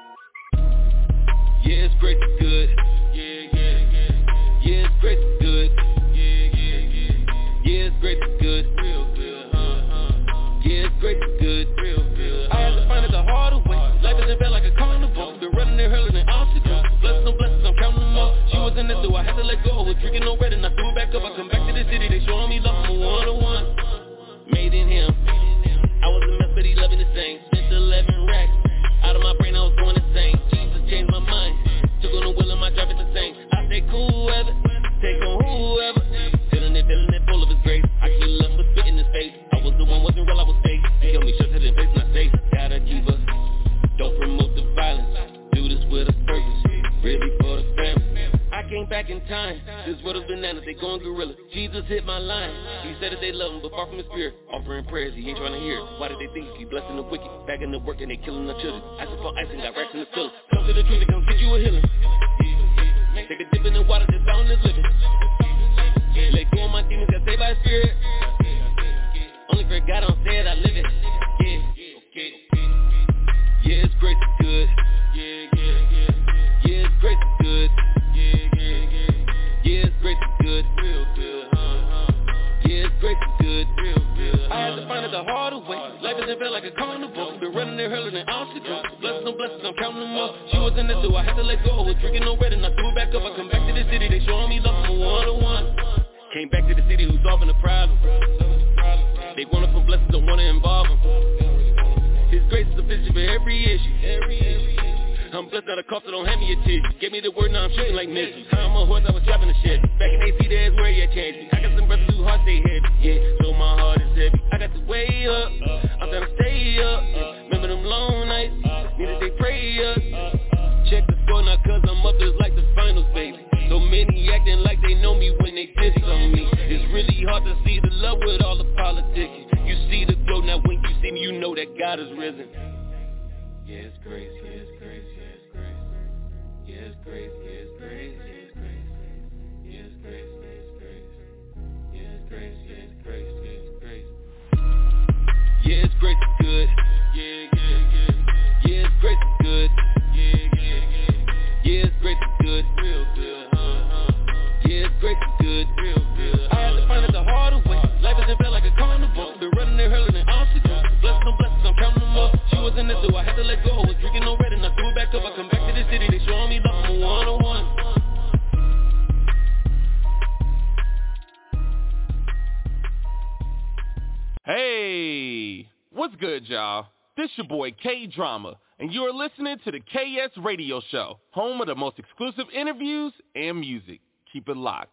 Yes, grace is good. Yeah, yeah, yeah. Yes, grace is good. Yeah, yeah, yeah. Yes, grace is good. Real good, huh? Yes, grace is good. Real good. I had to find it the harder way. Life isn't bad like a carnival. Been running and hurling and obstacles. Blessings on blessings, I'm counting them up. She was in it, so I had to let go. Was drinking no red and I threw it back up. I come back to the city, they showing me love. I'm a one-on-one. Made in him. I was a mess, but he loving the same. Spent eleven racks. Out of my brain, I was going insane. Jesus changed my mind. Took on the wheel and my drive is the same. I say cool weather. Take on whoever. Feeling it, feeling it, full of his grace. I kill lust for spit in his face. I was the one, wasn't real, I was fake. He held me shut to the face and I say, gotta keep us. Don't promote the violence. Do this with a purpose. Really for the family. I came back in time. This world is bananas, they going gorilla. Jesus hit my line. He said that they love him, but far from his spirit. Offering prayers, he ain't trying to hear it. Why did they think he blessing the wicked? Bagging the work and they killing the children. I just for ice and got racks in the filler. Come to the truth and come get you a healing. Take a dip in the water, the fountain is living. Let go of my demons, got saved by his spirit. Only for God don't say it, I live it. Yeah, okay. Yeah, it's grace is good. Yeah, yeah, yeah. Yeah, it's grace is good. Yeah, it's grace is good, real good, huh? Yeah, it's grace is good, real good. I had to find it the harder way. Life isn't felt like a carnival. Been running and hurling and obstacles. Blessings on blessings, I'm I'm counting them up. She was in the zoo, I had to let go. Was drinking no red and I threw it back up. I come back to the city, they showing me love from one to one. Came back to the city, who's solving the problem. They want it from blessings, don't want to involve them. His grace is sufficient for every issue. I'm blessed out of cough, so don't hand me a tissue. Gave me the word, now I'm shooting like missiles. I'm a horse, I was driving the shit. Back in A C, that's where you changed me. I got some brothers whose hearts stay heavy, yeah, so my heart is heavy. I got to way up, I'm trying to stay up. Remember them long nights, needed they pray up. Check the score now, cause I'm up, it's like the finals, baby. So many acting like they know me when they diss on me. It's really hard to see the love with all the politics. You see the glow, now when you see me, you know that God is risen. Yeah, it's grace, yeah, it's grace, yeah, it's grace. Yeah, it's grace, yeah, it's grace, yeah, it's grace. Yeah, it's grace, yeah, it's grace. Yeah, it's grace, yeah, it's grace, yeah, it's grace. Yeah, it's grace is good. Yeah, yeah, yeah. Yeah, it's grace is good. Yeah, yeah, yeah. Yeah, it's grace is good. Real good, huh, huh. Yeah, it's grace is good. Real good. I had to find it the harder way. Life hasn't felt like a carnival. Been running and hurling and obstacles. Blessings on blessings, I'm counting them up. She was in the zoo, I had to let go. Was drinking no red and I threw it back up. I come back to the city, they showing me love from one to one. Hey, what's good, y'all? This your boy K-Drama, and you're listening to the K S Radio Show, home of the most exclusive interviews and music. Keep it locked.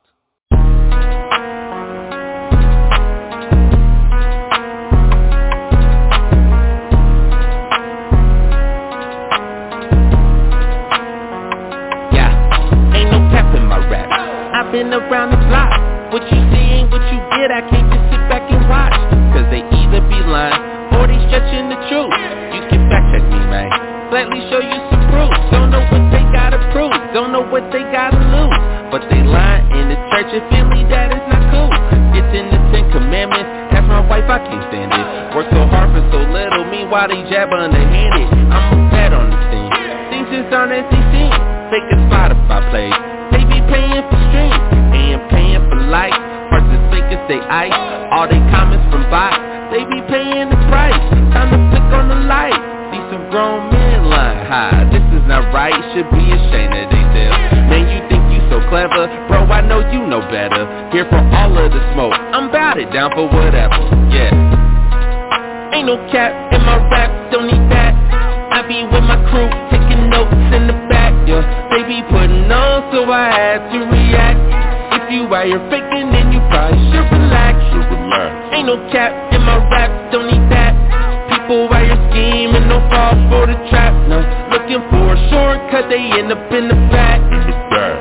Yeah, ain't no cap in my rap. I've been around the block. What you see ain't what you get. I can't just sit back and watch, cause they either be lying or they stretching the truth. You can fact check me, man. Gladly show you some proof. Don't know what they gotta prove, don't know what they gotta lose, but they lying in the church and family, that is not cool. It's in the Ten Commandments. That's my wife, I can't stand it. Work so hard for so little, meanwhile they jab underhanded. I'm a vet on the scene. Things just aren't as they seem. Fake a Spotify plays. They be paying for streams and paying for likes. First as fake as they ice. All they comments from bots. They be paying the price. Time to flick on the light. See some grown men lying high. This is not right. Should be ashamed of themselves. Man, you think you so clever, bro? I know you know better. Here for all of the smoke. I'm bout it, down for whatever. Yeah. Ain't no cap in my rap. Don't need that. I be with my crew, taking notes in the back. Yeah. They be putting on, so I had to react. If you out here faking, then you probably should relax. Should relax. Ain't no cap in my rap, don't need that. People out here scheming, no fall for the trap. No, looking for a shortcut, they end up in the back. In the back.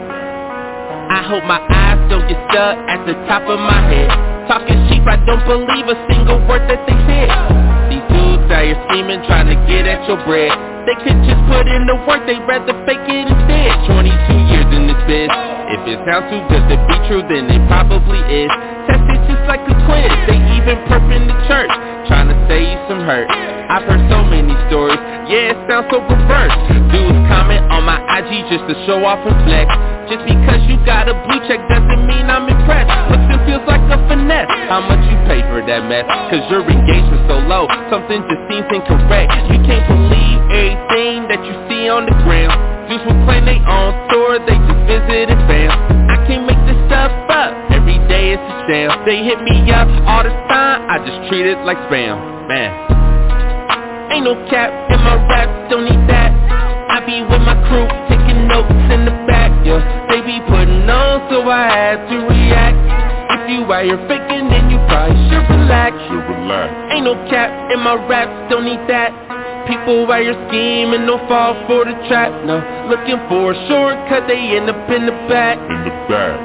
I hope my eyes don't get stuck at the top of my head. Talking sheep, I don't believe a single word that they said. These dudes out here scheming, trying to get at your bread. They could just put in the work, they'd rather fake it instead. Twenty-two years in this biz. If it sounds too good to be true, then it probably is. Test it just like a quiz. They even perp in the church, trying to save some hurt. I've heard so many stories, yeah, it sounds so reverse. Dudes comment on my I G just to show off and flex. Just because you got a blue check doesn't mean I'm impressed. Looks and feels like a finesse. How much you pay for that mess? Cause your engagement's so low, something just seems incorrect. You can't believe everything that you see on the gram. Dudes will claim they own store, they just visit and fam. I can't make this stuff up, every day it's a sham. They hit me up all the time, I just treat it like spam. Man, ain't no cap in my rap, don't need that. I be with my crew, taking notes in the back. Yeah, they be putting on, so I had to react. If you out here faking, then you probably should relax. Should relax. Ain't no cap in my raps, don't need that. People out here scheming, don't fall for the trap. No, looking for a shortcut, they end up in the back. In the back.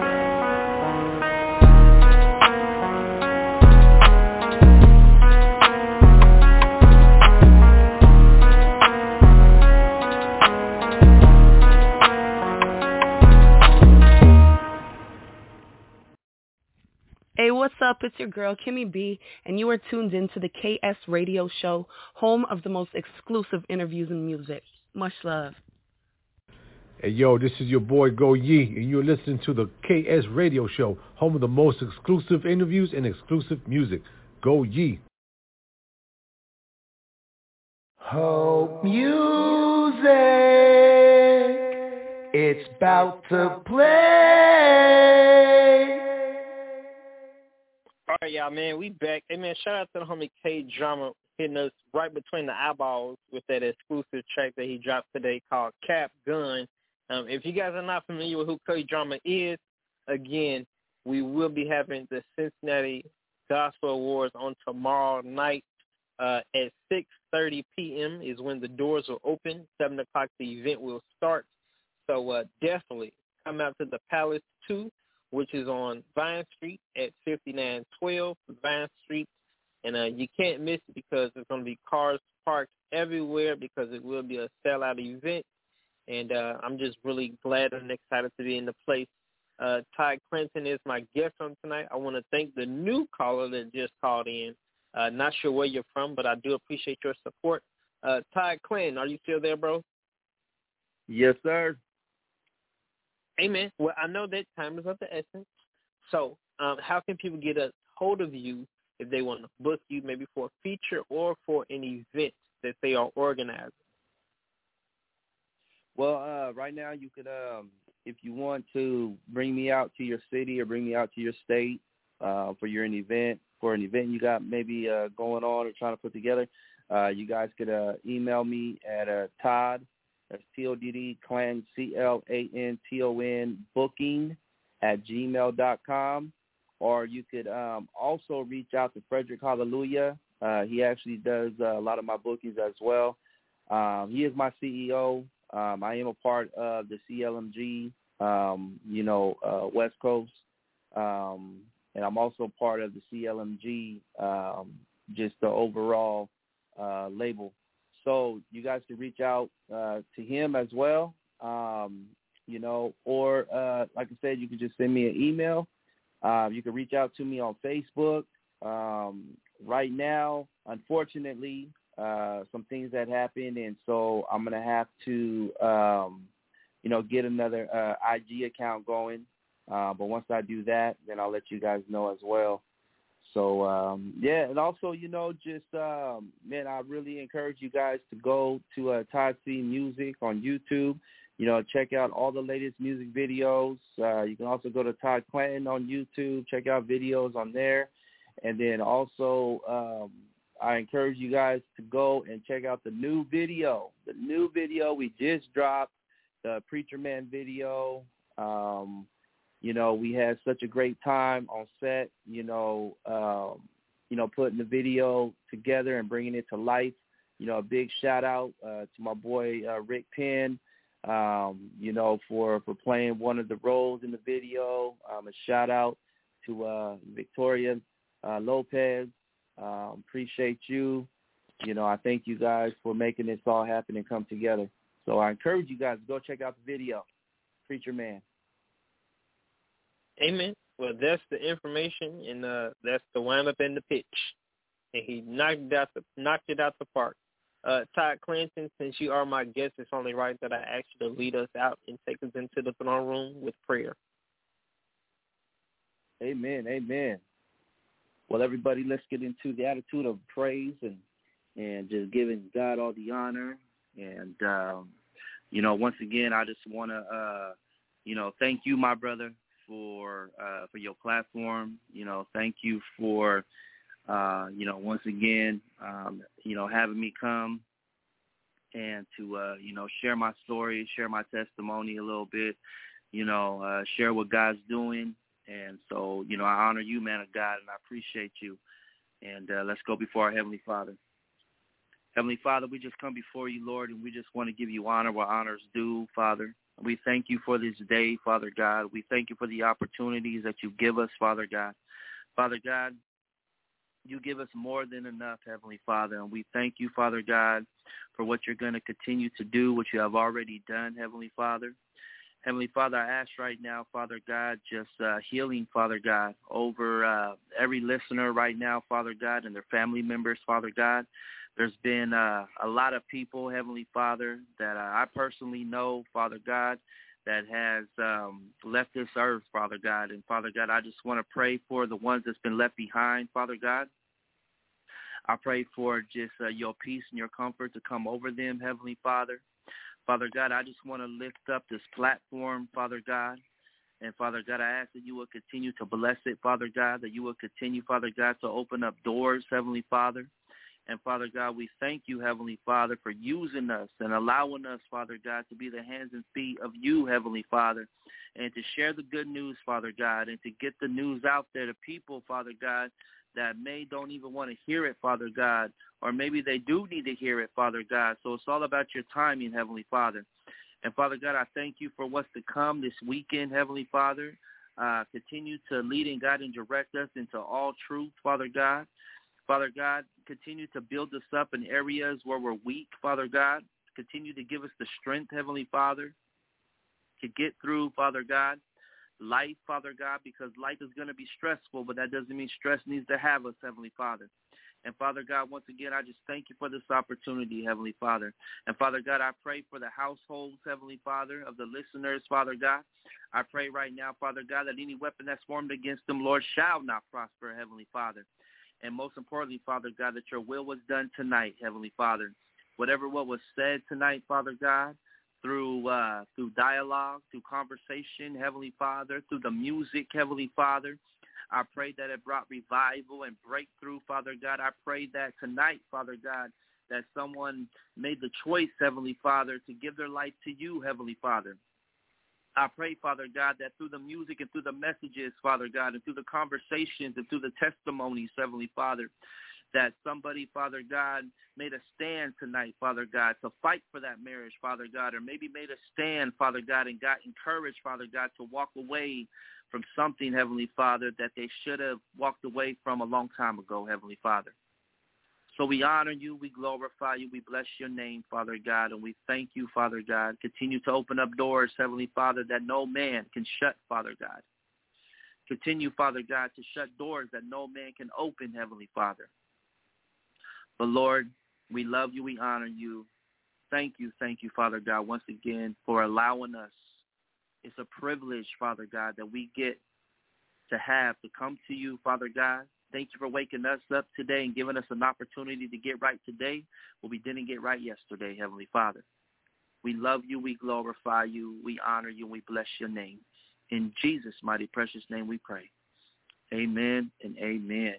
Hey, what's up? It's your girl, Kimmy B, and you are tuned in to the K S Radio Show, home of the most exclusive interviews and music. Much love. Hey, yo, this is your boy, Go Yee, and you're listening to the K S Radio Show, home of the most exclusive interviews and exclusive music. Go Yee. Hope you It's about to play. All right, y'all, man, we back. Hey, man, shout out to the homie K-Drama hitting us right between the eyeballs with that exclusive track that he dropped today called Cap Gun. Um, if you guys are not familiar with who K-Drama is, again, we will be having the Cincinnati Gospel Awards on tomorrow night uh, at six thirty p.m. is when the doors will open. seven o'clock the event will start. So uh, definitely come out to the Palace two, which is on Vine Street at fifty-nine twelve Vine Street. And uh, you can't miss it because there's going to be cars parked everywhere because it will be a sellout event. And uh, I'm just really glad and excited to be in the place. Uh, Ty Clinton is my guest on tonight. I want to thank the new caller that just called in. Uh, not sure where you're from, but I do appreciate your support. Uh, Ty Clinton, are you still there, bro? Yes, sir. Amen. Well, I know that time is of the essence. So um, how can people get a hold of you if they want to book you maybe for a feature or for an event that they are organizing? Well, uh, right now you could, um, if you want to bring me out to your city or bring me out to your state uh, for your an event, for an event you got maybe uh, going on or trying to put together, uh, you guys could uh, email me at uh, Todd, that's T O D D, Clan, C L A N T O N, booking at gmail dot com. Or you could um, also reach out to Frederick Hallelujah. Uh, he actually does uh, a lot of my bookings as well. Um, he is my C E O. Um, I am a part of the C L M G, um, you know, uh, West Coast. Um, and I'm also part of the C L M G, um, just the overall uh, label. So you guys can reach out uh, to him as well, um, you know, or uh, like I said, you can just send me an email. Uh, you can reach out to me on Facebook. Um, right now, unfortunately, uh, some things that happened, and so I'm going to have to, um, you know, get another uh, I G account going. Uh, but once I do that, then I'll let you guys know as well. So, um, yeah, and also, you know, just, um, man, I really encourage you guys to go to uh, Todd C Music on YouTube. You know, check out all the latest music videos. Uh, you can also go to Todd Clinton on YouTube, check out videos on there. And then also um, I encourage you guys to go and check out the new video. The new video we just dropped, the Preacher Man video. Um, you know, we had such a great time on set, you know, um, you know, putting the video together and bringing it to life. You know, a big shout out uh, to my boy uh, Rick Penn. Um, you know, for, for playing one of the roles in the video. Um, a shout out to uh, Victoria uh, Lopez. Um, appreciate you. You know, I thank you guys for making this all happen and come together. So I encourage you guys to go check out the video, Preacher Man. Amen. Well, that's the information, and uh, that's the wind up and the pitch. And he knocked it out the, knocked it out the park. Uh, Todd Clinton, since you are my guest, it's only right that I ask you to lead us out and take us into the throne room with prayer. Amen, amen. Well, everybody, let's get into the attitude of praise and, and just giving God all the honor. And, um, you know, once again, I just want to, uh, you know, thank you, my brother, for uh, for your platform. You know, thank you for Uh, you know, once again, um, you know, having me come and to, uh, you know, share my story, share my testimony a little bit, you know, uh, share what God's doing. And so, you know, I honor you, man of God, and I appreciate you. And uh, let's go before our Heavenly Father. Heavenly Father, we just come before you, Lord, and we just want to give you honor where honor's due, Father. We thank you for this day, Father God. We thank you for the opportunities that you give us, Father God. Father God, you give us more than enough, Heavenly Father, and we thank you, Father God, for what you're going to continue to do, what you have already done, Heavenly Father. Heavenly Father, I ask right now, Father God, just uh, healing, Father God, over uh, every listener right now, Father God, and their family members, Father God. There's been uh, a lot of people, Heavenly Father, that uh, I personally know, Father God, that has um, left this earth, Father God. And, Father God, I just want to pray for the ones that's been left behind, Father God. I pray for just uh, your peace and your comfort to come over them, Heavenly Father. Father God, I just want to lift up this platform, Father God. And, Father God, I ask that you will continue to bless it, Father God, that you will continue, Father God, to open up doors, Heavenly Father. And, Father God, we thank you, Heavenly Father, for using us and allowing us, Father God, to be the hands and feet of you, Heavenly Father, and to share the good news, Father God, and to get the news out there to people, Father God, that may don't even want to hear it, Father God, or maybe they do need to hear it, Father God. So it's all about your timing, Heavenly Father. And, Father God, I thank you for what's to come this weekend, Heavenly Father. Uh, continue to lead and guide and direct us into all truth, Father God. Father God, continue to build us up in areas where we're weak, Father God. Continue to give us the strength, Heavenly Father, to get through, Father God, life, Father God, because life is going to be stressful, but that doesn't mean stress needs to have us, Heavenly Father. And, Father God, once again, I just thank you for this opportunity, Heavenly Father. And, Father God, I pray for the households, Heavenly Father, of the listeners, Father God. I pray right now, Father God, that any weapon that's formed against them, Lord, shall not prosper, Heavenly Father. And most importantly, Father God, that your will was done tonight, Heavenly Father. Whatever what was said tonight, Father God, through uh, through dialogue, through conversation, Heavenly Father, through the music, Heavenly Father, I pray that it brought revival and breakthrough, Father God. I pray that tonight, Father God, that someone made the choice, Heavenly Father, to give their life to you, Heavenly Father. I pray, Father God, that through the music and through the messages, Father God, and through the conversations and through the testimonies, Heavenly Father, that somebody, Father God, made a stand tonight, Father God, to fight for that marriage, Father God, or maybe made a stand, Father God, and got encouraged, Father God, to walk away from something, Heavenly Father, that they should have walked away from a long time ago, Heavenly Father. So we honor you, we glorify you, we bless your name, Father God, and we thank you, Father God. Continue to open up doors, Heavenly Father, that no man can shut, Father God. Continue, Father God, to shut doors that no man can open, Heavenly Father. But, Lord, we love you, we honor you. Thank you, thank you, Father God, once again for allowing us. It's a privilege, Father God, that we get to have to come to you, Father God. Thank you for waking us up today and giving us an opportunity to get right today what we didn't get right yesterday, Heavenly Father. We love you, we glorify you, we honor you, and we bless your name. In Jesus' mighty precious name we pray. Amen and amen.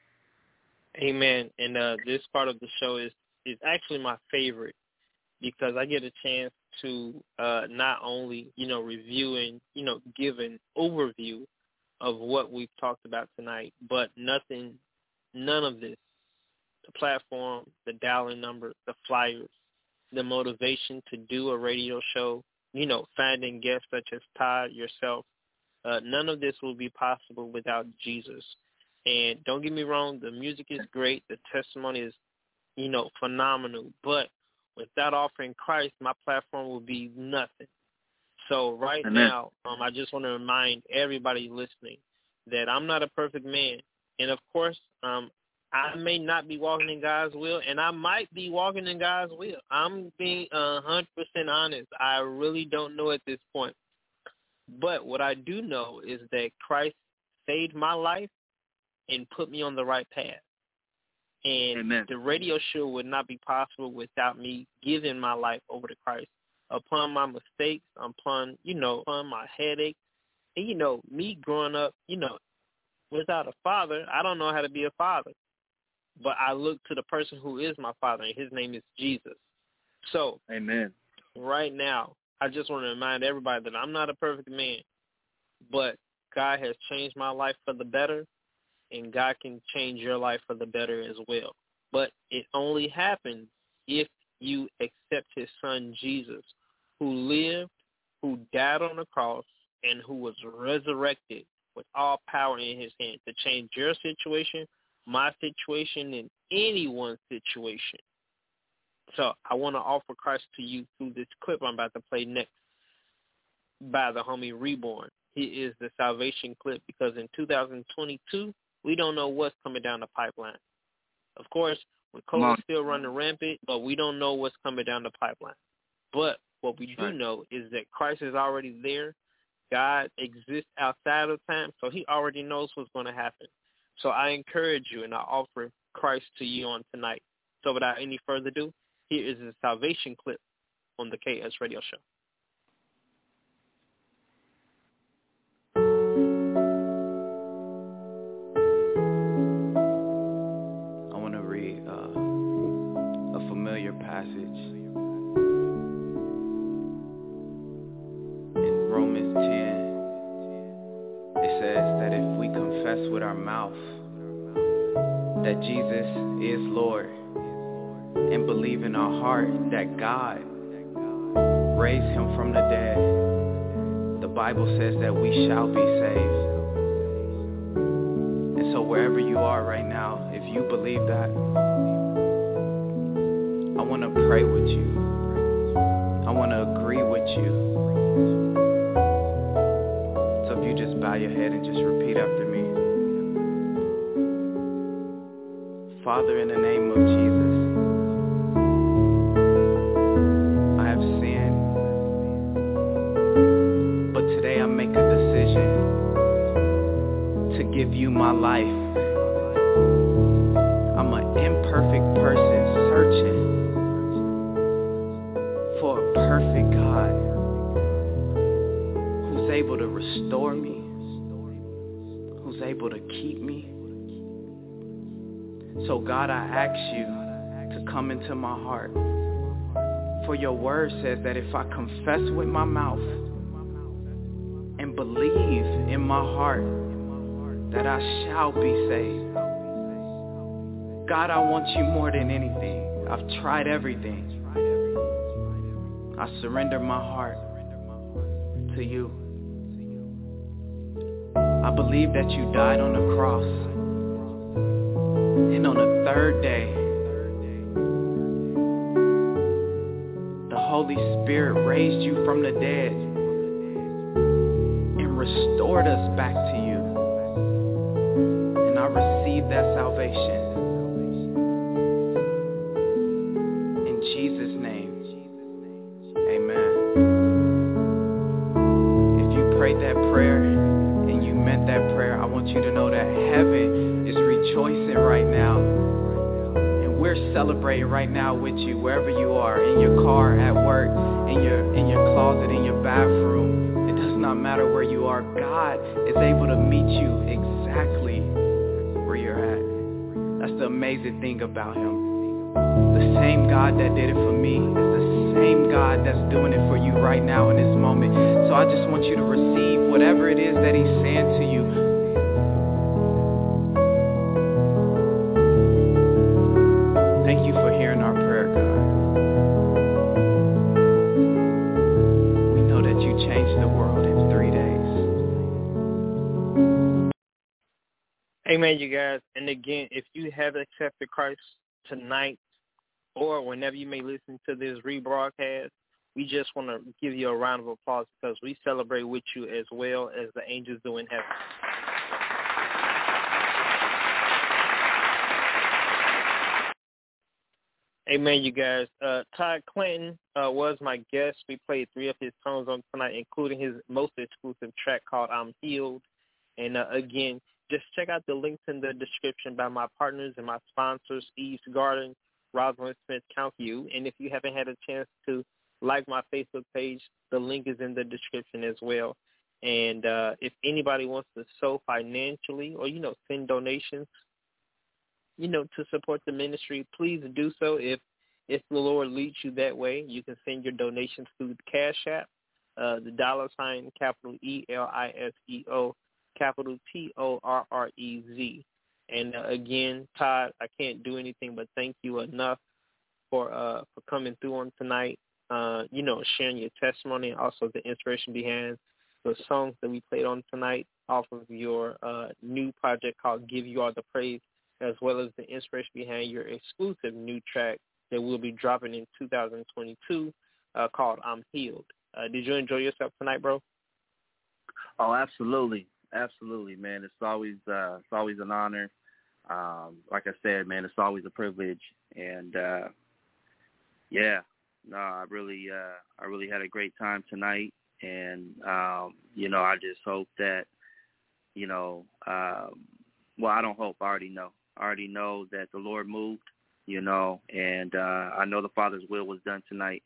Amen. And uh, this part of the show is, is actually my favorite because I get a chance to uh, not only, you know, review and, you know, give an overview of what we've talked about tonight, but nothing, none of this, the platform, the dialing number, the flyers, the motivation to do a radio show, you know, finding guests such as Todd, yourself, uh, none of this will be possible without Jesus. And don't get me wrong, the music is great, the testimony is, you know, phenomenal, but without offering Christ, my platform will be nothing. So right Amen. now, um, I just want to remind everybody listening that I'm not a perfect man. And, of course, um, I may not be walking in God's will, and I might be walking in God's will. I'm being one hundred percent honest. I really don't know at this point. But what I do know is that Christ saved my life and put me on the right path. And Amen. The radio show would not be possible without me giving my life over to Christ. Upon my mistakes, upon, you know, upon my headache, and, you know, me growing up, you know, without a father, I don't know how to be a father. But I look to the person who is my father, and his name is Jesus. So, Amen. Right now, I just want to remind everybody that I'm not a perfect man, but God has changed my life for the better, and God can change your life for the better as well. But it only happens if you accept his son Jesus, who lived, who died on the cross, and who was resurrected with all power in his hand to change your situation, my situation, and anyone's situation. So I want to offer Christ to you through this clip I'm about to play next by the homie Reborn. He is the salvation clip because in two thousand twenty-two, we don't know what's coming down the pipeline. Of course, with COVID still running rampant, but we don't know what's coming down the pipeline. But what we do know is that Christ is already there. God exists outside of time, so he already knows what's going to happen. So I encourage you, and I offer Christ to you on tonight. So without any further ado, here is a salvation clip on the K S Radio Show. I want to read uh, a familiar passage in Romans ten. It says that if we confess with our mouth that Jesus is Lord and believe in our heart that God raised him from the dead, the Bible says that we shall be saved. And so wherever you are right now, if you believe that, I want to pray with you. I want to agree with you. So if you just bow your head and just repeat after me. Father, in the name of Jesus, I have sinned, but today I make a decision to give you my life. I'm an imperfect person searching for a perfect God who's able to restore me, who's able to keep me. So God, I ask you to come into my heart. For your word says that if I confess with my mouth and believe in my heart that I shall be saved. God, I want you more than anything. I've tried everything. I surrender my heart to you. I believe that you died on the cross. And on the third day, the Holy Spirit raised you from the dead and restored us back to you. And I received that salvation. In Jesus' name, amen. If you prayed that prayer and you meant that prayer, I want you to know that heaven is rejoicing right now, and we're celebrating right now with you wherever you are, in your car, at work, in your in your closet, in your bathroom. It does not matter where you are. God is able to meet you exactly where you're at. That's the amazing thing about him. The same God that did it for me is the same God that's doing it for you right now in this moment. So I just want you to receive whatever it is that he's saying to you. Thank you for hearing our prayer, God. We know that you changed the world in three days. Amen, you guys. And again, if you have accepted Christ tonight or whenever you may listen to this rebroadcast, we just want to give you a round of applause because we celebrate with you as well as the angels do in heaven. Amen, you guys. Uh, Todd Clinton uh, was my guest. We played three of his songs on tonight, including his most exclusive track called I'm Healed. And uh, again, just check out the links in the description by my partners and my sponsors, Eve's Garden, Rosalind Smith County. And if you haven't had a chance to like my Facebook page, the link is in the description as well. And uh, if anybody wants to sow financially or, you know, send donations, you know, to support the ministry, please do so. If if the Lord leads you that way, you can send your donations through the Cash App, uh, the dollar sign, capital E L I S E O, capital T O R R E Z. And uh, again, Todd, I can't do anything but thank you enough for uh, for coming through on tonight, uh, you know, sharing your testimony and also the inspiration behind the songs that we played on tonight off of your uh, new project called Give You All the Praise, as well as the inspiration behind your exclusive new track that we'll be dropping in two thousand twenty-two uh, called I'm Healed. Uh, did you enjoy yourself tonight, bro? Oh, absolutely. Absolutely, man. It's always uh, it's always an honor. Um, like I said, man, it's always a privilege. And, uh, yeah, no, I really uh, I really had a great time tonight. And, um, you know, I just hope that, you know, um, well, I don't hope. I already know. I already know that the Lord moved, you know, and uh, I know the Father's will was done tonight.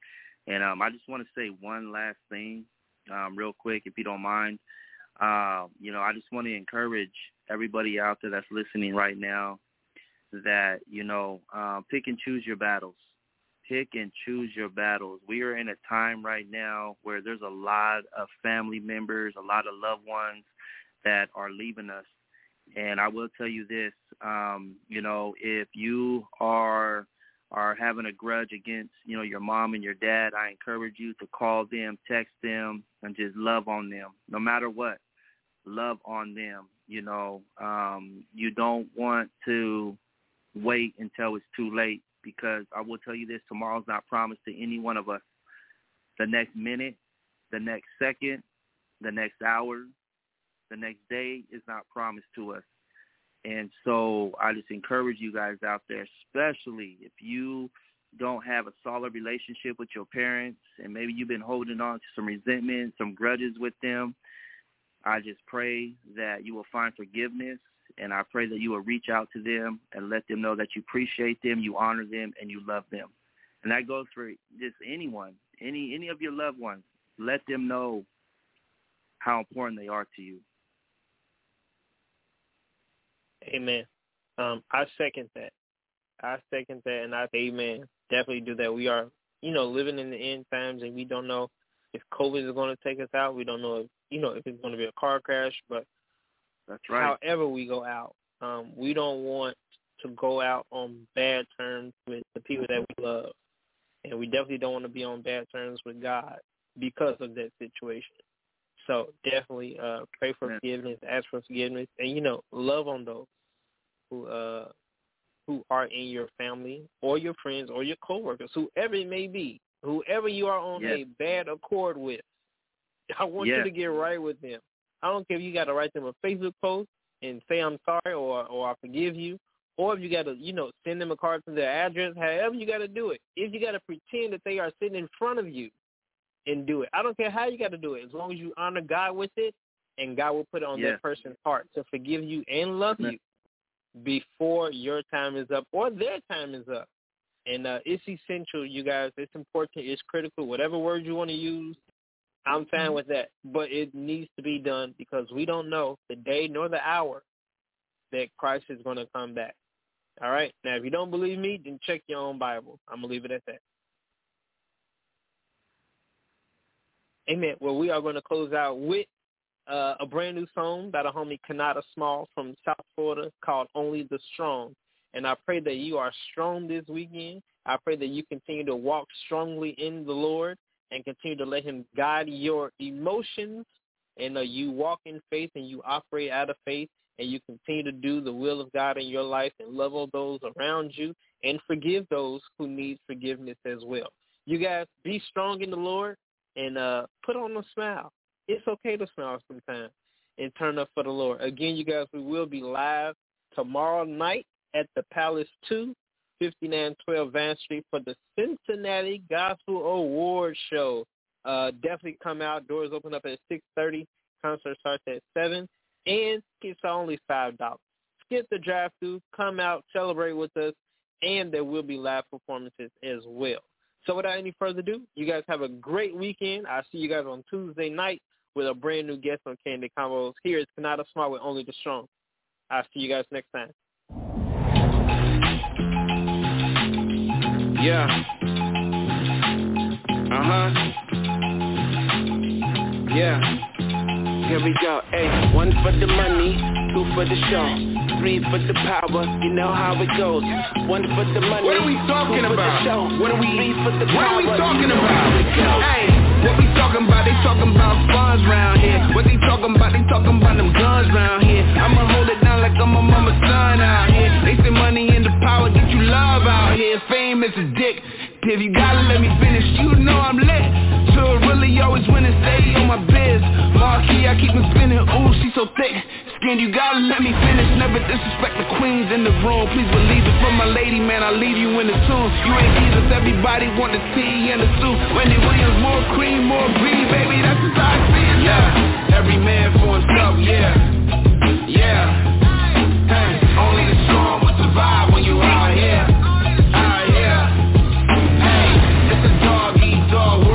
And um, I just want to say one last thing um, real quick, if you don't mind. Uh, you know, I just want to encourage everybody out there that's listening right now that, you know, uh, pick and choose your battles. Pick and choose your battles. We are in a time right now where there's a lot of family members, a lot of loved ones that are leaving us. And I will tell you this, um, you know, if you are are having a grudge against, you know, your mom and your dad, I encourage you to call them, text them, and just love on them. No matter what, love on them. You know, um, you don't want to wait until it's too late, because I will tell you this, tomorrow's not promised to any one of us. The next minute, the next second, the next hour, the next day is not promised to us. And so I just encourage you guys out there, especially if you don't have a solid relationship with your parents and maybe you've been holding on to some resentment, some grudges with them, I just pray that you will find forgiveness, and I pray that you will reach out to them and let them know that you appreciate them, you honor them, and you love them. And that goes for just anyone, any any of your loved ones. Let them know how important they are to you. Amen. Um, I second that. I second that, and I amen. Definitely do that. We are, you know, living in the end times, and we don't know if COVID is going to take us out. We don't know if, you know, if it's going to be a car crash, but that's right. However we go out, um, we don't want to go out on bad terms with the people that we love, and we definitely don't want to be on bad terms with God because of that situation. So definitely uh, pray for forgiveness, ask for forgiveness, and, you know, love on those who uh, who are in your family or your friends or your coworkers, whoever it may be, whoever you are on yes. a bad accord with. I want yes. you to get right with them. I don't care if you got to write them a Facebook post and say I'm sorry or or I forgive you, or if you got to, you know, send them a card to their address, however you got to do it. If you got to pretend that they are sitting in front of you, and do it. I don't care how you got to do it. As long as you honor God with it, and God will put it on yeah. that person's heart to forgive you and love you before your time is up or their time is up. And uh, it's essential, you guys. It's important. It's critical. Whatever word you want to use, I'm fine with that. But it needs to be done because we don't know the day nor the hour that Christ is going to come back. All right? Now, if you don't believe me, then check your own Bible. I'm going to leave it at that. Amen. Well, we are going to close out with uh, a brand new song by the homie Kanata Small from South Florida called Only the Strong. And I pray that you are strong this weekend. I pray that you continue to walk strongly in the Lord and continue to let him guide your emotions. And uh, you walk in faith and you operate out of faith and you continue to do the will of God in your life and love all those around you and forgive those who need forgiveness as well. You guys be strong in the Lord. And uh, put on a smile. It's okay to smile sometimes and turn up for the Lord. Again, you guys, we will be live tomorrow night at the Palace two, fifty-nine twelve Van Street for the Cincinnati Gospel Award Show. Uh, definitely come out. Doors open up at six thirty. Concert starts at seven. And tickets are only five dollars. Skip the drive-thru. Come out, celebrate with us. And there will be live performances as well. So without any further ado, you guys have a great weekend. I'll see you guys on Tuesday night with a brand new guest on Candid Convos. Here is Kanata Smart with Only the Strong. I'll see you guys next time. Yeah. Uh-huh. Yeah. Here we go. Hey, one for the money, two for the show. Three for the power, you know how it goes. One for the money. What are we talking two about? For the show. What are we? Three for the what power, are we talking you know about? how it goes. Hey, what we talking about? They talking about funds round here. What they talking about? They talking about them guns round here. I'ma hold it down like I'm a mama's son out here. They say money and the power get you love out here. Fame is a dick. If you gotta let me finish, you know I'm lit. So really always win and stay on my biz. Marquee, I keep them spinning. Ooh, she so thick. Skin, you gotta let me finish. Never disrespect the queens in the room. Please believe it. For my lady, man, I'll leave you in the tune. You ain't Jesus, everybody want the tea and the suit. Wendy Williams, more cream, more greed, baby. That's just how I see it. Yeah, every man for himself, yeah. Yeah. Hey, only the strong will survive when you out here. Out here. Hey, it's a dog eat dog.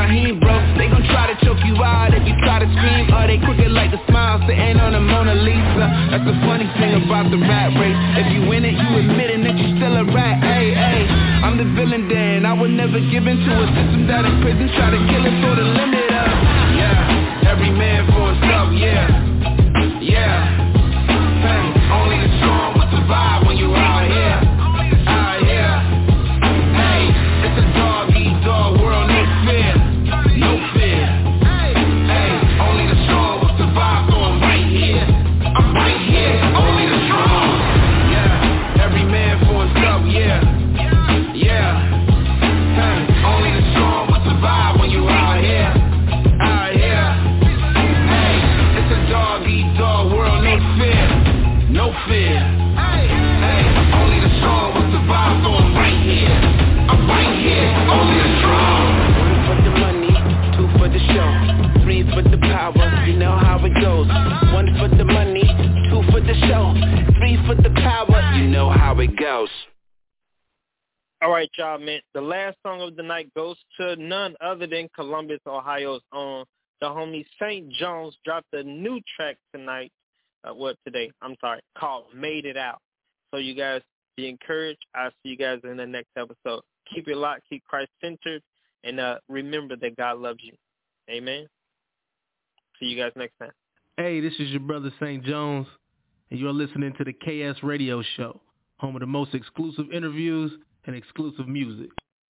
Raheem, bro. They gon' try to choke you out if you try to scream. Or they crooked like the smile sitting on the Mona Lisa. That's the funny thing about the rap race. If you win it, you admitting that you still a rat. Hey, hey, I'm the villain then. I would never give in to a system that in prison try to kill us for the limit of. Yeah, every man for himself, yeah. Yeah, hey, only the strong will survive when you out here. Out here. Hey, it's a dog eat dog world, no fear. No fear. Hey, only the strong will survive, so I'm right here. I'm right here, only the strong. Yeah, every man for himself, yeah. Yeah. Hey, only the strong will survive when you out here. Out here. Hey, it's a dog eat dog world, no fear. No fear. Hey, only the strong will survive, so I'm right here. I'm right here, only the strong. One for the money, two for the show, three for the power, you know how it goes. One for the money, two for the show, three for the power, you know how it goes. All right, y'all, man. The last song of the night goes to none other than Columbus, Ohio's own. The homie Saint Jones dropped a new track tonight. Uh, what today? I'm sorry, called Made It Out. So you guys be encouraged. I'll see you guys in the next episode. Keep it locked, keep Christ-centered, and uh, remember that God loves you. Amen. See you guys next time. Hey, this is your brother Saint Jones, and you're listening to the K S Radio Show, home of the most exclusive interviews and exclusive music.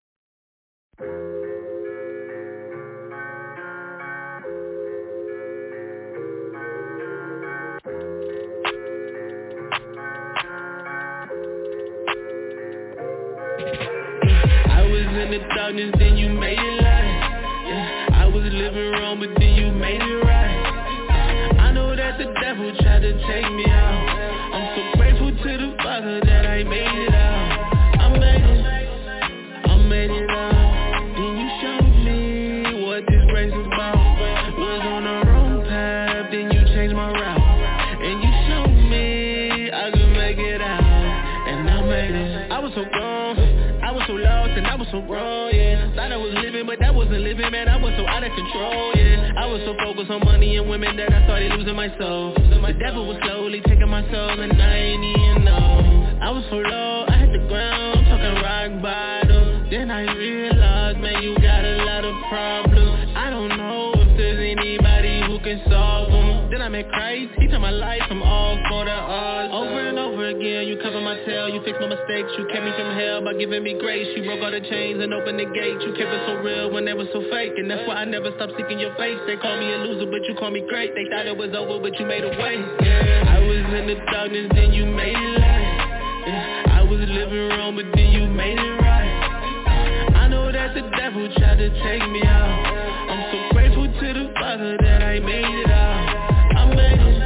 In the darkness, then you made it light. Yeah, I was living wrong, but then you made it right. I know that the devil tried to take me out. I'm so grateful to the Father that I made it out. I made it, I made it out. Then you showed me what this race is about. Was on the wrong path, then you changed my route. And you showed me I could make it out. And I made it. I was so gone, I was so lost and I was so wrong, yeah. Thought I was living, but that wasn't living, man. I was so out of control, yeah. I was so focused on money and women that I started losing my soul. The devil was slowly taking my soul and I ain't even know. I was so low, I hit the ground, talking rock bottom. Then I realized, man, you got a lot of problems. I don't know if there's anybody who can solve them. Then I met Christ, he turned my life from all for the odds. Over and over again, you cover my tail, you fix my mistakes, you kept me from hell by giving me grace. You broke all the chains and opened the gate. You kept it so real when they were so fake, and that's why I never stopped seeking your face. They called me a loser, but you called me great. They thought it was over, but you made a way. Yeah, I was in the darkness, then you made it light. Yeah, I was living wrong, but then you made it right. I know that the devil tried to take me out. I'm so grateful to the Father that I made it out. I made it,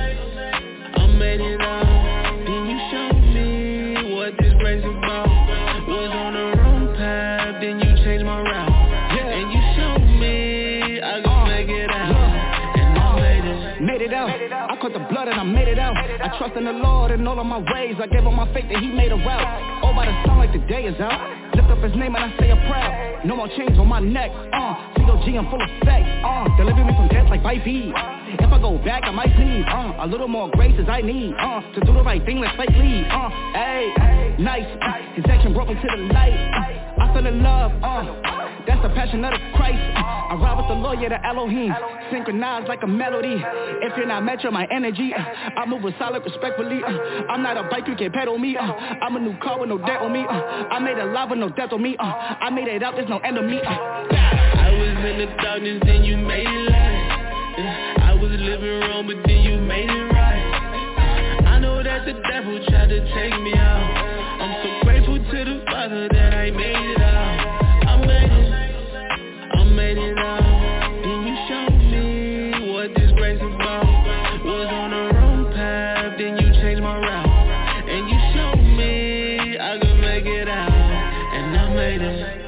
I made it out. Then you showed me what this race is about. Was on the wrong path, then you changed my route. Yeah. And you showed me I could uh, make it out. Yeah. And I made it. Made it out. I caught the blood and I made it out. I trust in the Lord in all of my ways. I gave him my faith that he made a route. Oh, by the song like the day is out. Lift up his name and I say a prayer. No more chains on my neck. Uh, C O G, I'm full of sex. Uh, deliver me from death like five feet. If I go back, I might sneeze. Uh, a little more grace as I need. Uh, to do the right thing, let's fake lead. Uh, hey, nice. Uh, his action brought me to the light. Uh, I fell in love. Uh, that's the passion of the Christ. Uh, I ride with the lawyer, the Elohim. Synchronized like a melody. If you're not matching my energy, uh, I move with solid respectfully. Uh, I'm not a bike, you can pedal me. Uh, I'm a new car with no debt on me. Uh, I made it live with no death on me. Uh, I made it out, there's no end of me. Uh, I was in the darkness, then you made it light. Yeah, I was living wrong, but then you made it right. I know that the devil tried to take me out. I'm so grateful to the Father that I made it out. I made it, I made it out. Then you showed me what this race is about. Was on the wrong path, then you changed my route. And you showed me I could make it out. And I made it.